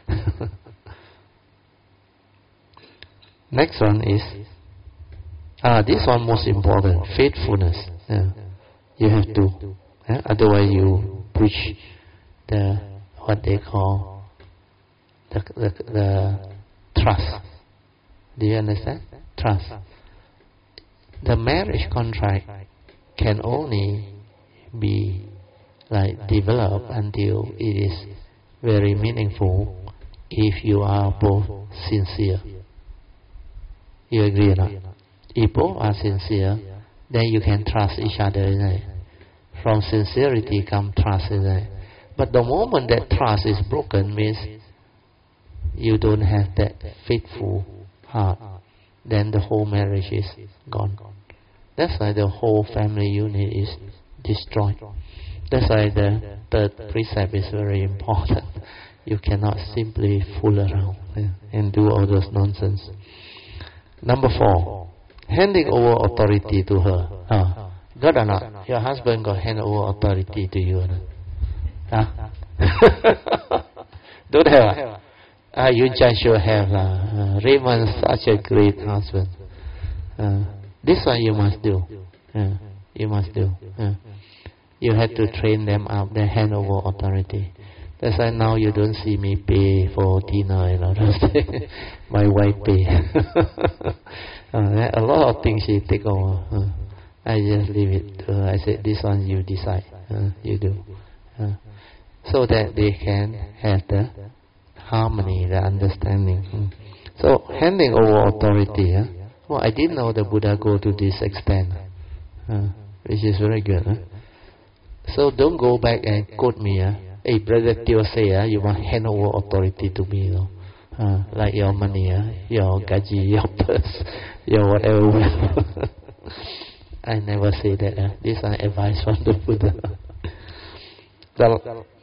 Next one is, ah, this one most important, faithfulness. Yeah. You have to, yeah? Otherwise you breach the what they call the, the the trust. Do you understand? Trust. The marriage contract can only be like developed until it is very meaningful if you are both sincere. You agree or not? If both are sincere, then you can trust each other, isn't it? From sincerity comes trust, isn't it? But the moment that trust is broken means you don't have that faithful heart, then the whole marriage is gone. That's why the whole family unit is destroyed. That's why the third precept is very important. You cannot simply fool around, yeah, and do all those nonsense. Number four, handing over authority to her. Huh? Got or not? Your husband got hand over authority to you or not? Huh? Don't have? Ah, you just should have. Uh, Raymond's such a great husband. Uh, this one you must do. Uh, you must do. Uh, you have to train them up, their hand over authority. That's why now you don't see me pay for dinner and all those things. My wife pay. uh, a lot of things she take over. Uh, I just leave it to her. I said, this one you decide. Uh, you do. Uh, so that they can have the harmony, the understanding. Mm. So, handing over authority. Huh? Well, I didn't know the Buddha go to this extent. Uh, which is very good. Huh? So, don't go back and quote me. Huh? Hey, Brother Teo say, uh, you must hand over authority to me, you know? uh, like your money, uh, your gaji, your purse, your whatever. I never say that. Uh. This is advice from the Buddha. the,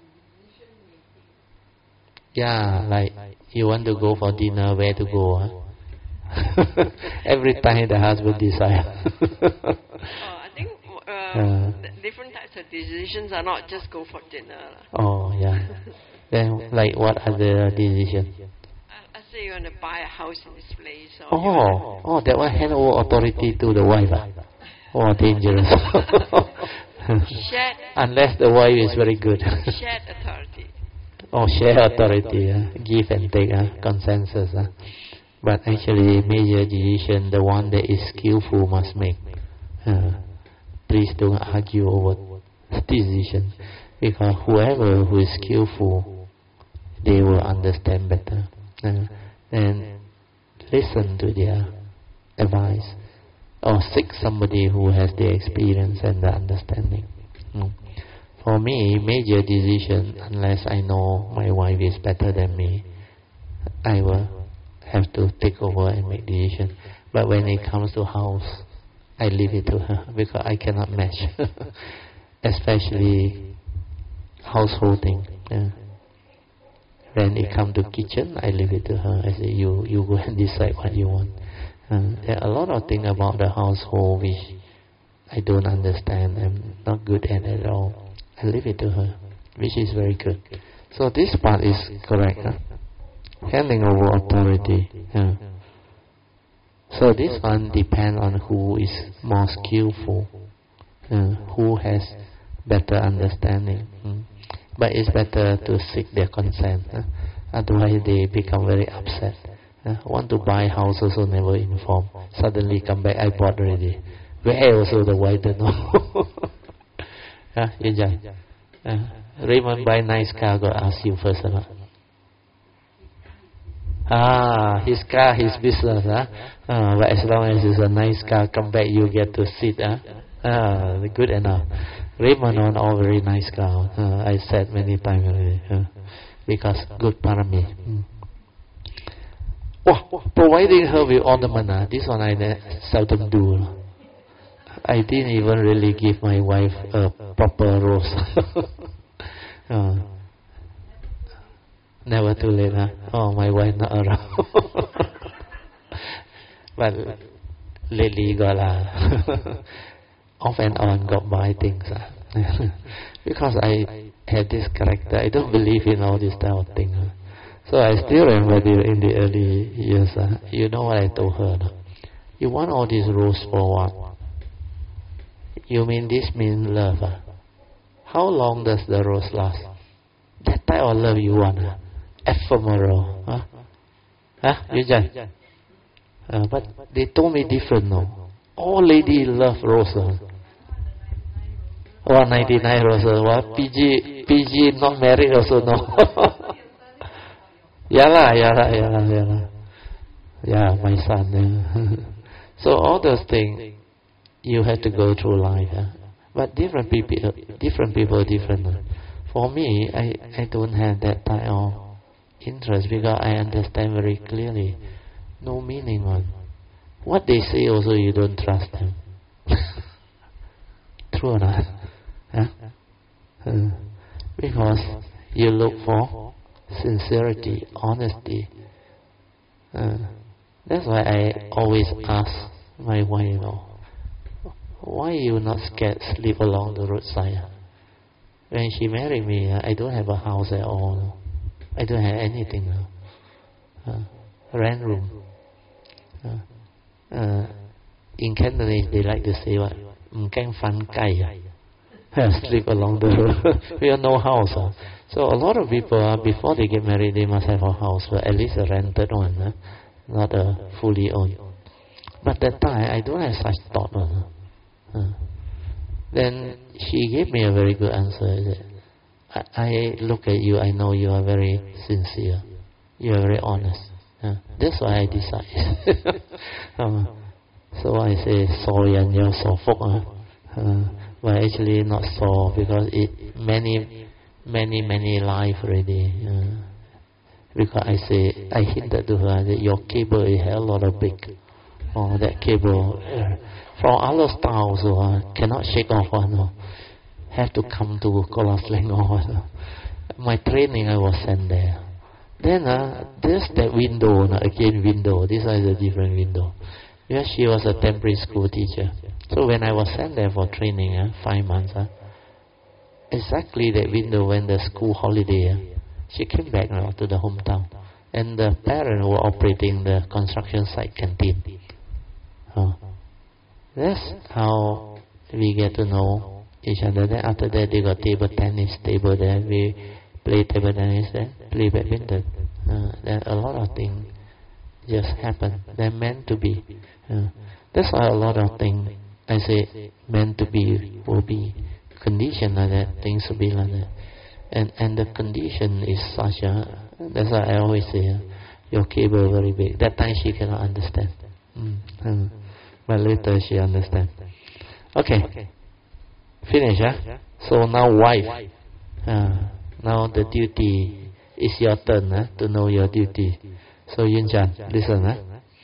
yeah, like you want to go for dinner, where to go? Huh? Every time the husband decides. oh, I think uh, uh, different types of decisions are not just go for dinner. Oh, yeah. Then, like, what other decisions? I, I say you want to buy a house in this place. Oh, Or oh, oh, that one hand over authority to the wife. Ah? Oh, dangerous. shared, Unless the wife is very good. Shared authority. Oh, share authority. Uh, give and take, uh, consensus. Uh. But actually, major decision, the one that is skillful must make. Uh, please don't argue over decisions, because whoever who is skillful, they will understand better uh, and listen to their advice, or seek somebody who has the experience and the understanding. Mm. For me, major decision, unless I know my wife is better than me, I will have to take over and make decision. But when it comes to house, I leave it to her, because I cannot match. Especially household thing. Yeah. When it come to kitchen, I leave it to her. I say, you you go and decide what you want. Uh, there are a lot of things about the household which I don't understand. I'm not good at it at all. I leave it to her, which is very good. So this part is correct. Huh? Handing over authority. Yeah. So this one depends on who is more skillful, uh, who has better understanding. Mm. But it's better to seek their consent. Huh? Otherwise they become very upset. Uh, want to buy house also never inform. Suddenly come back, I bought already. Where also the wife don't know. uh, uh, Raymond buy nice car, go ask you first or not? Ah, his car, his business, huh? Ah, but as long as it's a nice car, come back, you get to sit, huh? Ah, good enough. Raymond on all very nice car. Uh, I said many times already, uh, because good parami. Mm. Oh, providing her with ornament, uh, this one I seldom do. I didn't even really give my wife a proper rose. uh, Never too late, huh? Oh, my wife not around. But lately got uh, off and on got buy things. Uh. Because I had this character, I don't believe in all this type of thing. Uh. So I still remember in the early years, uh, you know what I told her? No? You want all this rose for what? You mean this means love? Uh? How long does the rose last? That type of love you want? Uh? Ephemeral, huh? Huh? You just, uh, but they told me different, no? All lady love roses. one ninety-nine roses. What? P G, P G not married also, no? yeah lah, yeah lah, yeah lah, yeah lah. Yeah, my son. Yeah. So all those things, you have to go through life. Huh? But different people, different people, different. Uh. For me, I, I don't have that type of interest because I understand very clearly. No meaning on what they say. Also, you don't trust them. True or not? Huh? Uh, because you look for sincerity, honesty. Uh, that's why I always ask my wife, you know, why you not scared sleep along the roadside? When she married me, I don't have a house at all. I don't have anything now. Uh, rent room. Uh, uh, in Cantonese, they like to say what? Mkang fan kai. Sleep along the road. We have no house. Uh. So a lot of people, uh, before they get married, they must have a house, but at least a rented one, uh, not a fully owned. But that time, I don't have such thought. Uh. Uh. Then she gave me a very good answer. I, I look at you, I know you are very sincere. You are very honest. Uh, that's why I decide. uh, so I say, sorry, and you're so folk. Uh, uh, but actually not so, because it many, many, many life already. Uh, because I say, I hinted to her that your cable is a lot of big. Oh, that cable. Uh, from other styles, uh, cannot shake off one. Uh, have to come to Kolas Leng or uh, my training I was sent there. Then uh, there's that window, uh, again window, this is a different window. Because she was a temporary school teacher. So when I was sent there for training, uh, five months, uh, exactly that window when the school holiday, uh, she came back uh, to the hometown. And the parents were operating the construction site canteen. Uh, that's how we get to know each other. Then after that they got table tennis table there. We play table tennis there, play badminton. Uh, then a lot of things just happen. They're meant to be. Uh, that's why a lot of things I say meant to be will be conditioned like that. Things will be like that. And and the condition is such a. That's why I always say uh, your cable very big. That time she cannot understand. Mm. Uh, but later she understand. Okay. Finish, huh? So now wife. Uh, now the duty is your turn huh, to know your duty. So Yun-chan, listen. Huh?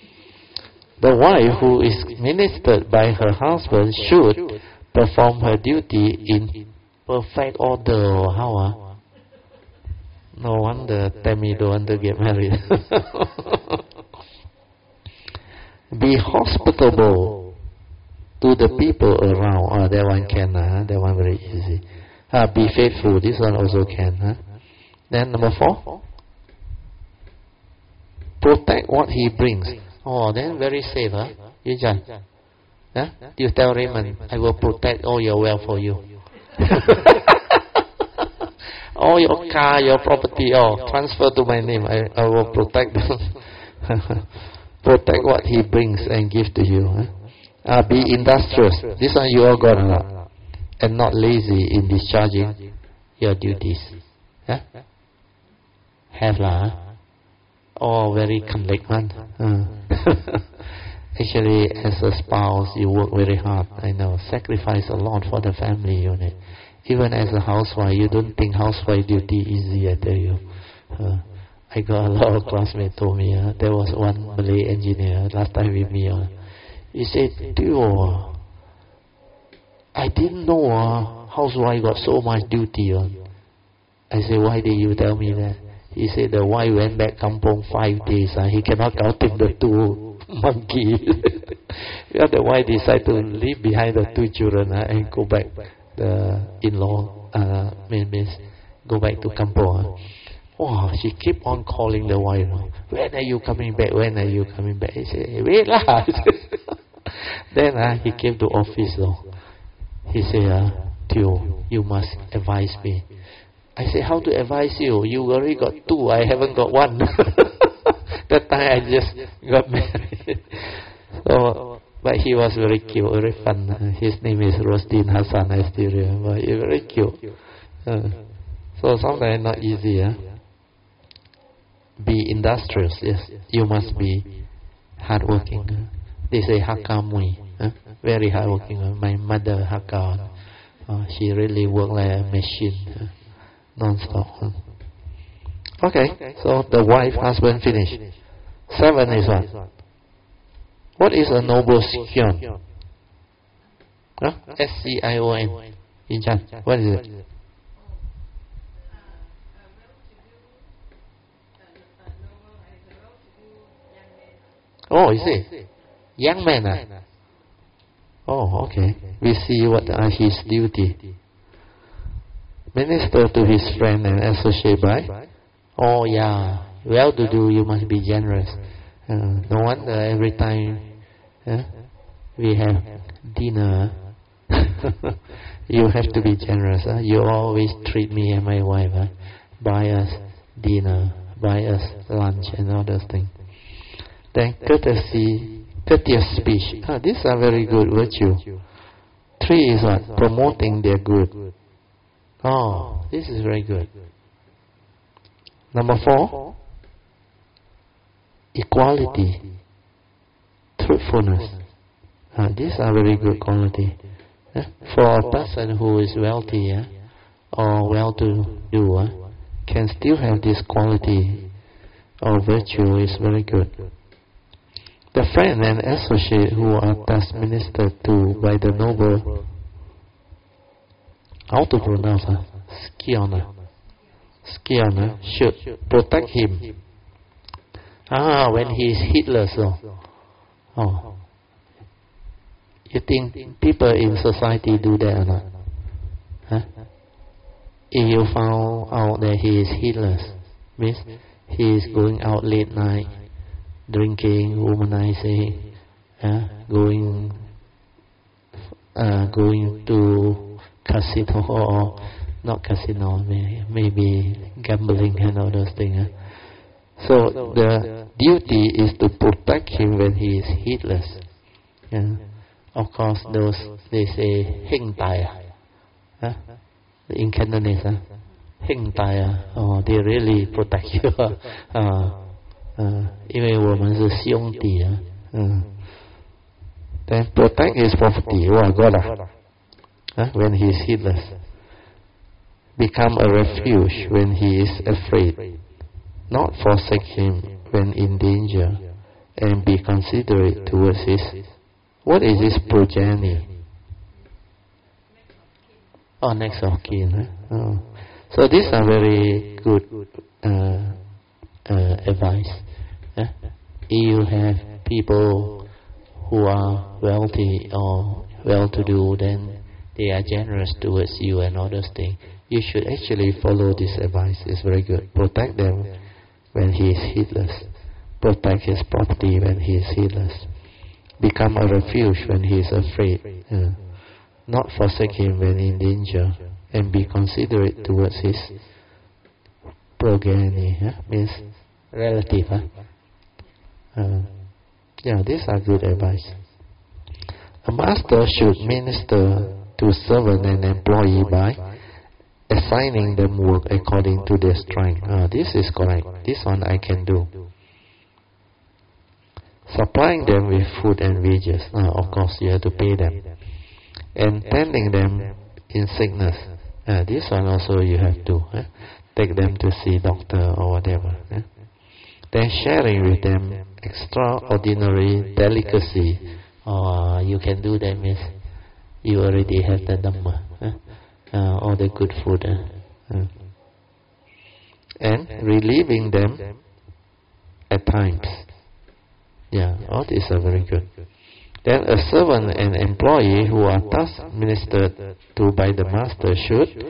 The wife who is ministered by her husband should perform her duty in perfect order. Or how? Uh? No wonder Tammy don't want to get married. Be hospitable to the people around. Oh, that one can, uh, that one very easy. Uh, be faithful, this one also can. Huh? Then number four, protect what he brings. Oh, then very safe, huh? You Jan. Huh? You tell Raymond, I will protect all your wealth for you. All your car, your property, oh, transfer to my name. I, I will protect them. Protect what he brings and give to you. Huh? Uh, be industrious. This one you all got a lot. And not lazy in discharging your duties. Huh? Have lah. Huh? Oh, very conflict one. Uh. Actually, as a spouse, you work very hard. I know, sacrifice a lot for the family unit. Even as a housewife, you don't think housewife duty easy. I tell you. Uh, I got a lot of classmates told me. Uh, there was one Malay engineer last time with me. Uh, he said, "Tio, I didn't know uh, housewife got so much duty." Uh. I said, "Why did you tell me that?" He said the wife went back kampung five days. Uh, he cannot count the two monkeys. Because the wife decided to leave behind the two children uh, and go back. The in-law uh, means go back to kampung. Uh. Oh, she keep on calling the wife. When are you coming back? When are you coming back? He said, wait lah. Then uh, he came to office. Though. He said, uh, Tio, you must advise me. I said, how to advise you? You already got two. I haven't got one. That time I just got married. So, but he was very cute, very fun. His name is Rosdin Hassan. I still remember. He's very cute. Uh, so sometimes not easy. Huh? Be industrious. Yes, you must be hardworking. Huh? They say Hakka Mui. Huh? Very hardworking. Huh? My mother Hakka. Uh, she really worked like a machine. Huh? Non-stop. Huh? Okay, so the wife, husband finished. Seven is what? What is a noble scion? Huh? S C I O N. Inchan, what is it? Oh, is it? Young man. Ah? Oh, okay. We see what are his duty. Minister to his friend and associate by. Oh yeah, well-to-do, you must be generous. Uh, no wonder every time uh, we have dinner, you have to be generous. Uh. You always treat me and my wife, uh, buy us dinner, buy us lunch and all those things. Then courtesy, courteous speech. Ah, these are very good virtue. Three is what? Promoting their good. Oh, this is very good. Number four, equality, truthfulness. Uh, these are very good quality. Uh, for a person who is wealthy uh, or well-to-do, uh, can still have this quality or virtue is very good. The friend and associate who are thus ministered to by the noble, how to pronounce? Uh, Skiona. Skiona should protect him. Ah, when he is heedless. Oh. oh. You think people in society do that or not? Huh? If you found out that he is heedless, means he is going out late night, drinking, womanizing, uh, going, uh, going to casino or not casino, maybe, maybe gambling and all those things. Uh. So the duty is to protect him when he is heedless. Yeah. Of course, those they say heng tai, huh? In Cantonese, huh? Heng tai, oh, they really protect you. uh, uh, 因为我们是兄弟啊，嗯。Then protect his property. Oh, God, huh? When he is heedless, become a refuge when he is afraid. Not forsake him when in danger, and be considerate towards his. What is his progeny? Oh, next of kin. Huh? Oh. So these are very good uh, uh, advice. Eh? You have people who are wealthy or well-to-do, then they are generous towards you and all those things. You should actually follow this advice. It's very good. Protect them when he is heedless. Protect his property when he is heedless. Become a refuge when he is afraid. Uh, not forsake him when in danger. And be considerate towards his progeny. Huh? Means relative. Huh? Uh, yeah, these are good advice. A master should minister to servant and employee by assigning them work according to their strength. Uh, this is correct. This one I can do. Supplying them with food and wages. Uh, of course, you have to pay them. And tending them in sickness. Uh, this one also you have to. Uh, take them to see doctor or whatever. Uh. Then sharing with them extraordinary delicacy. Uh, you can do that means you already have the Dhamma. Uh. Uh, all the good food. Uh, uh. And relieving them at times. Yeah, all these are very good. Then a servant and employee who are thus ministered to by the master should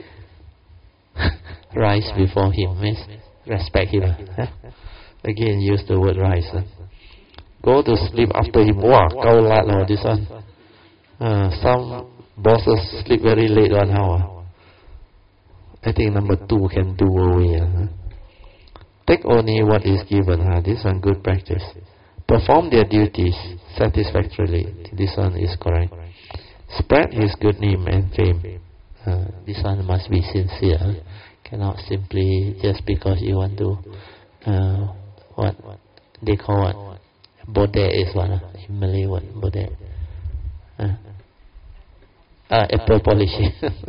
rise before him, means respect him. Huh? Again, use the word rise. Huh? Go to sleep after him. Wow, kau lat lah this one. Uh, some bosses sleep very late one hour. I think number two can do away. Huh? Take only what is given. Huh? This one good practice. Perform their duties satisfactorily. This one is correct. Spread his good name and fame. Uh, this one must be sincere. Cannot simply just because you want to uh, what they call what bodek is one uh, in Malay what bodek. Uh, uh, apple polishing.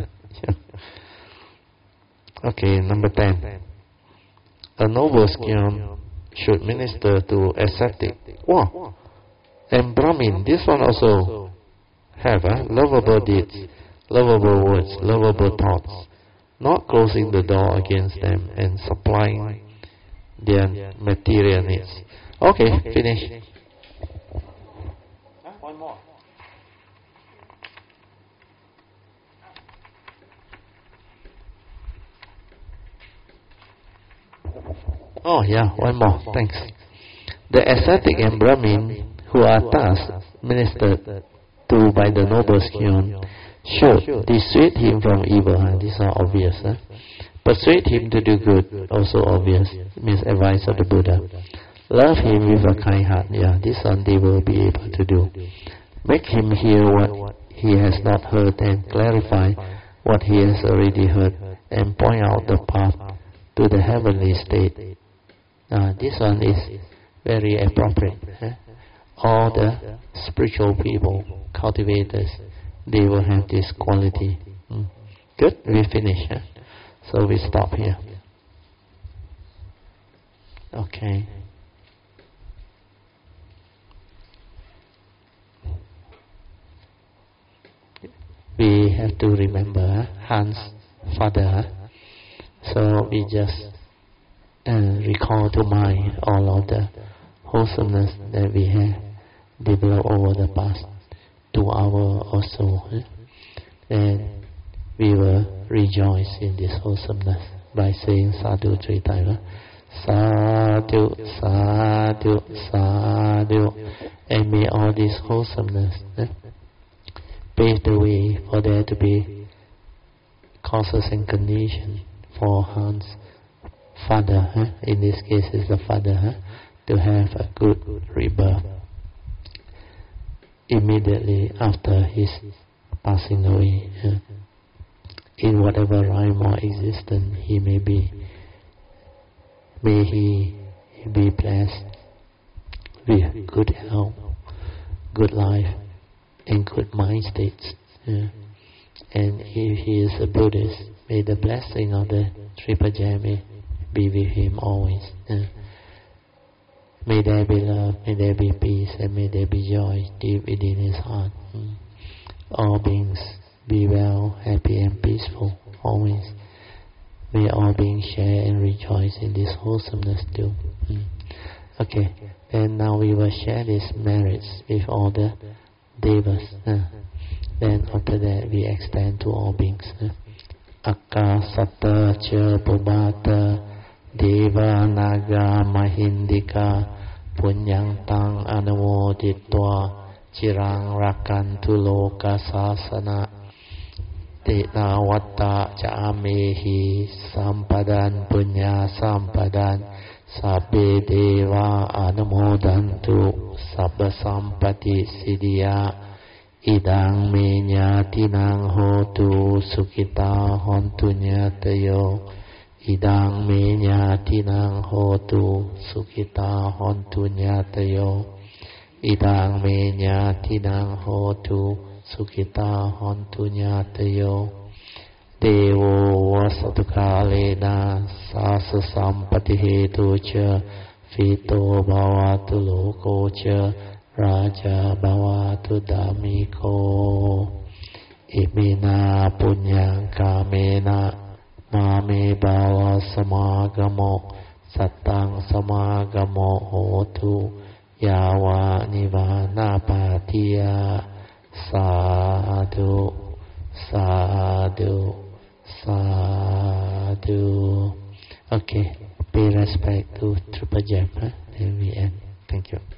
Okay, number ten. A noble scion should minister to ascetic. Wow. And Brahmin, this one also have uh, lovable deeds, lovable words, lovable thoughts, not closing the door against them and supplying their material needs. Okay, finish. One more. Oh yeah, one more. Thanks. The ascetic and Brahmin who are thus ministered to by the noble scion should dissuade him from evil. Huh? These are obvious. Huh? Persuade him to do good, also obvious. Means advice of the Buddha. Love him with a kind heart. Yeah, this one they will be able to do. Make him hear what he has not heard and clarify what he has already heard and point out the path to the heavenly state. Uh, this one is very appropriate. Huh? All the spiritual people, cultivators, they will have this quality. Mm. Good, we finish. Huh? So we stop here. Okay. We have to remember Hans' father. So we just uh, recall to mind all of the wholesomeness that we have developed over the past two hours or so. Eh? And we will rejoice in this wholesomeness by saying sadhu three times. Sadhu, sadhu, sadhu. And may all this wholesomeness eh, pave the way for there to be causes and conditions for Hans' father, huh? In this case is the father, huh? To have a good rebirth immediately after his passing away, huh? In whatever rhyme or existence he may be. May he be blessed with good health, good life, and good mind states. Yeah. And if he is a Buddhist, may the blessing of the Triple Gem be with him always. Yeah. May there be love, may there be peace, and may there be joy deep within his heart. Mm. All beings be well, happy and peaceful always. May all beings share and rejoice in this wholesomeness too. Mm. Okay, then now we will share these merits with all the devas. Uh. Then after that we extend to all beings. Uh. Akasata cha pubata deva naga mahindika punyang tang anumoditwa chirang rakantu loka sasana tena watta ca amehi sampadan punya sampadan sabbe deva anumodantu sabba sampati siddhya idang me nyatinang hotu sukita hontu nyatayo idang me nyatinang hotu sukita hontu nyatayo idang me nyatinang hotu sukita hontu nyatayo devo vasatukalena sasa sampati hetu cha fito bhavatu loko cha Raja bhavatu damiko imina punyang kamena mame bhava samagamo sattang samagamo hotu yawa nivana patiya sadhu sadhu sadhu. Okay, pay respect to Triple Gem. Huh? Then we end. Thank you.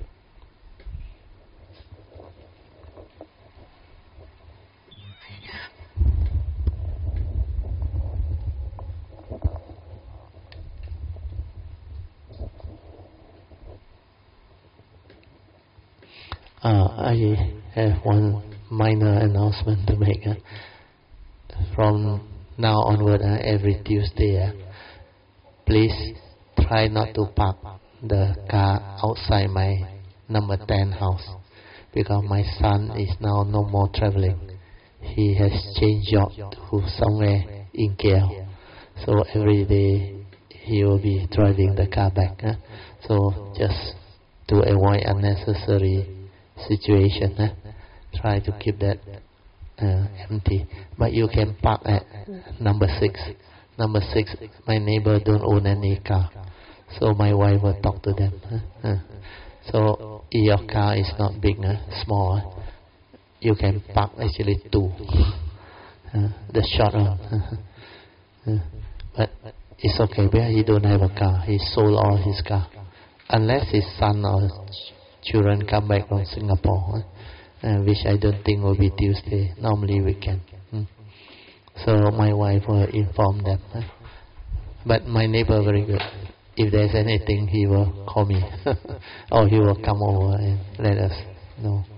Uh, I have one minor announcement to make. Uh, from now onward, uh, every Tuesday, uh, please try not to park the car outside my number ten house, because my son is now no more traveling. He has changed job to somewhere in K L. So every day he will be driving the car back. Uh, so just to avoid unnecessary situation, eh? Try to keep that uh, empty. But you can park at number six. Number six, my neighbor don't own any car, so my wife will talk to them. Eh? Uh. So your car is not big, eh? Small. Eh? You can park actually two. Uh, the short one. uh, but it's okay, because he don't have a car. He sold all his car, unless his son or children come back from Singapore, uh, which I don't think will be Tuesday. Normally weekend. Hmm. So my wife will inform them. Uh. But my neighbor very good. If there's anything, he will call me, or he will come over and let us know.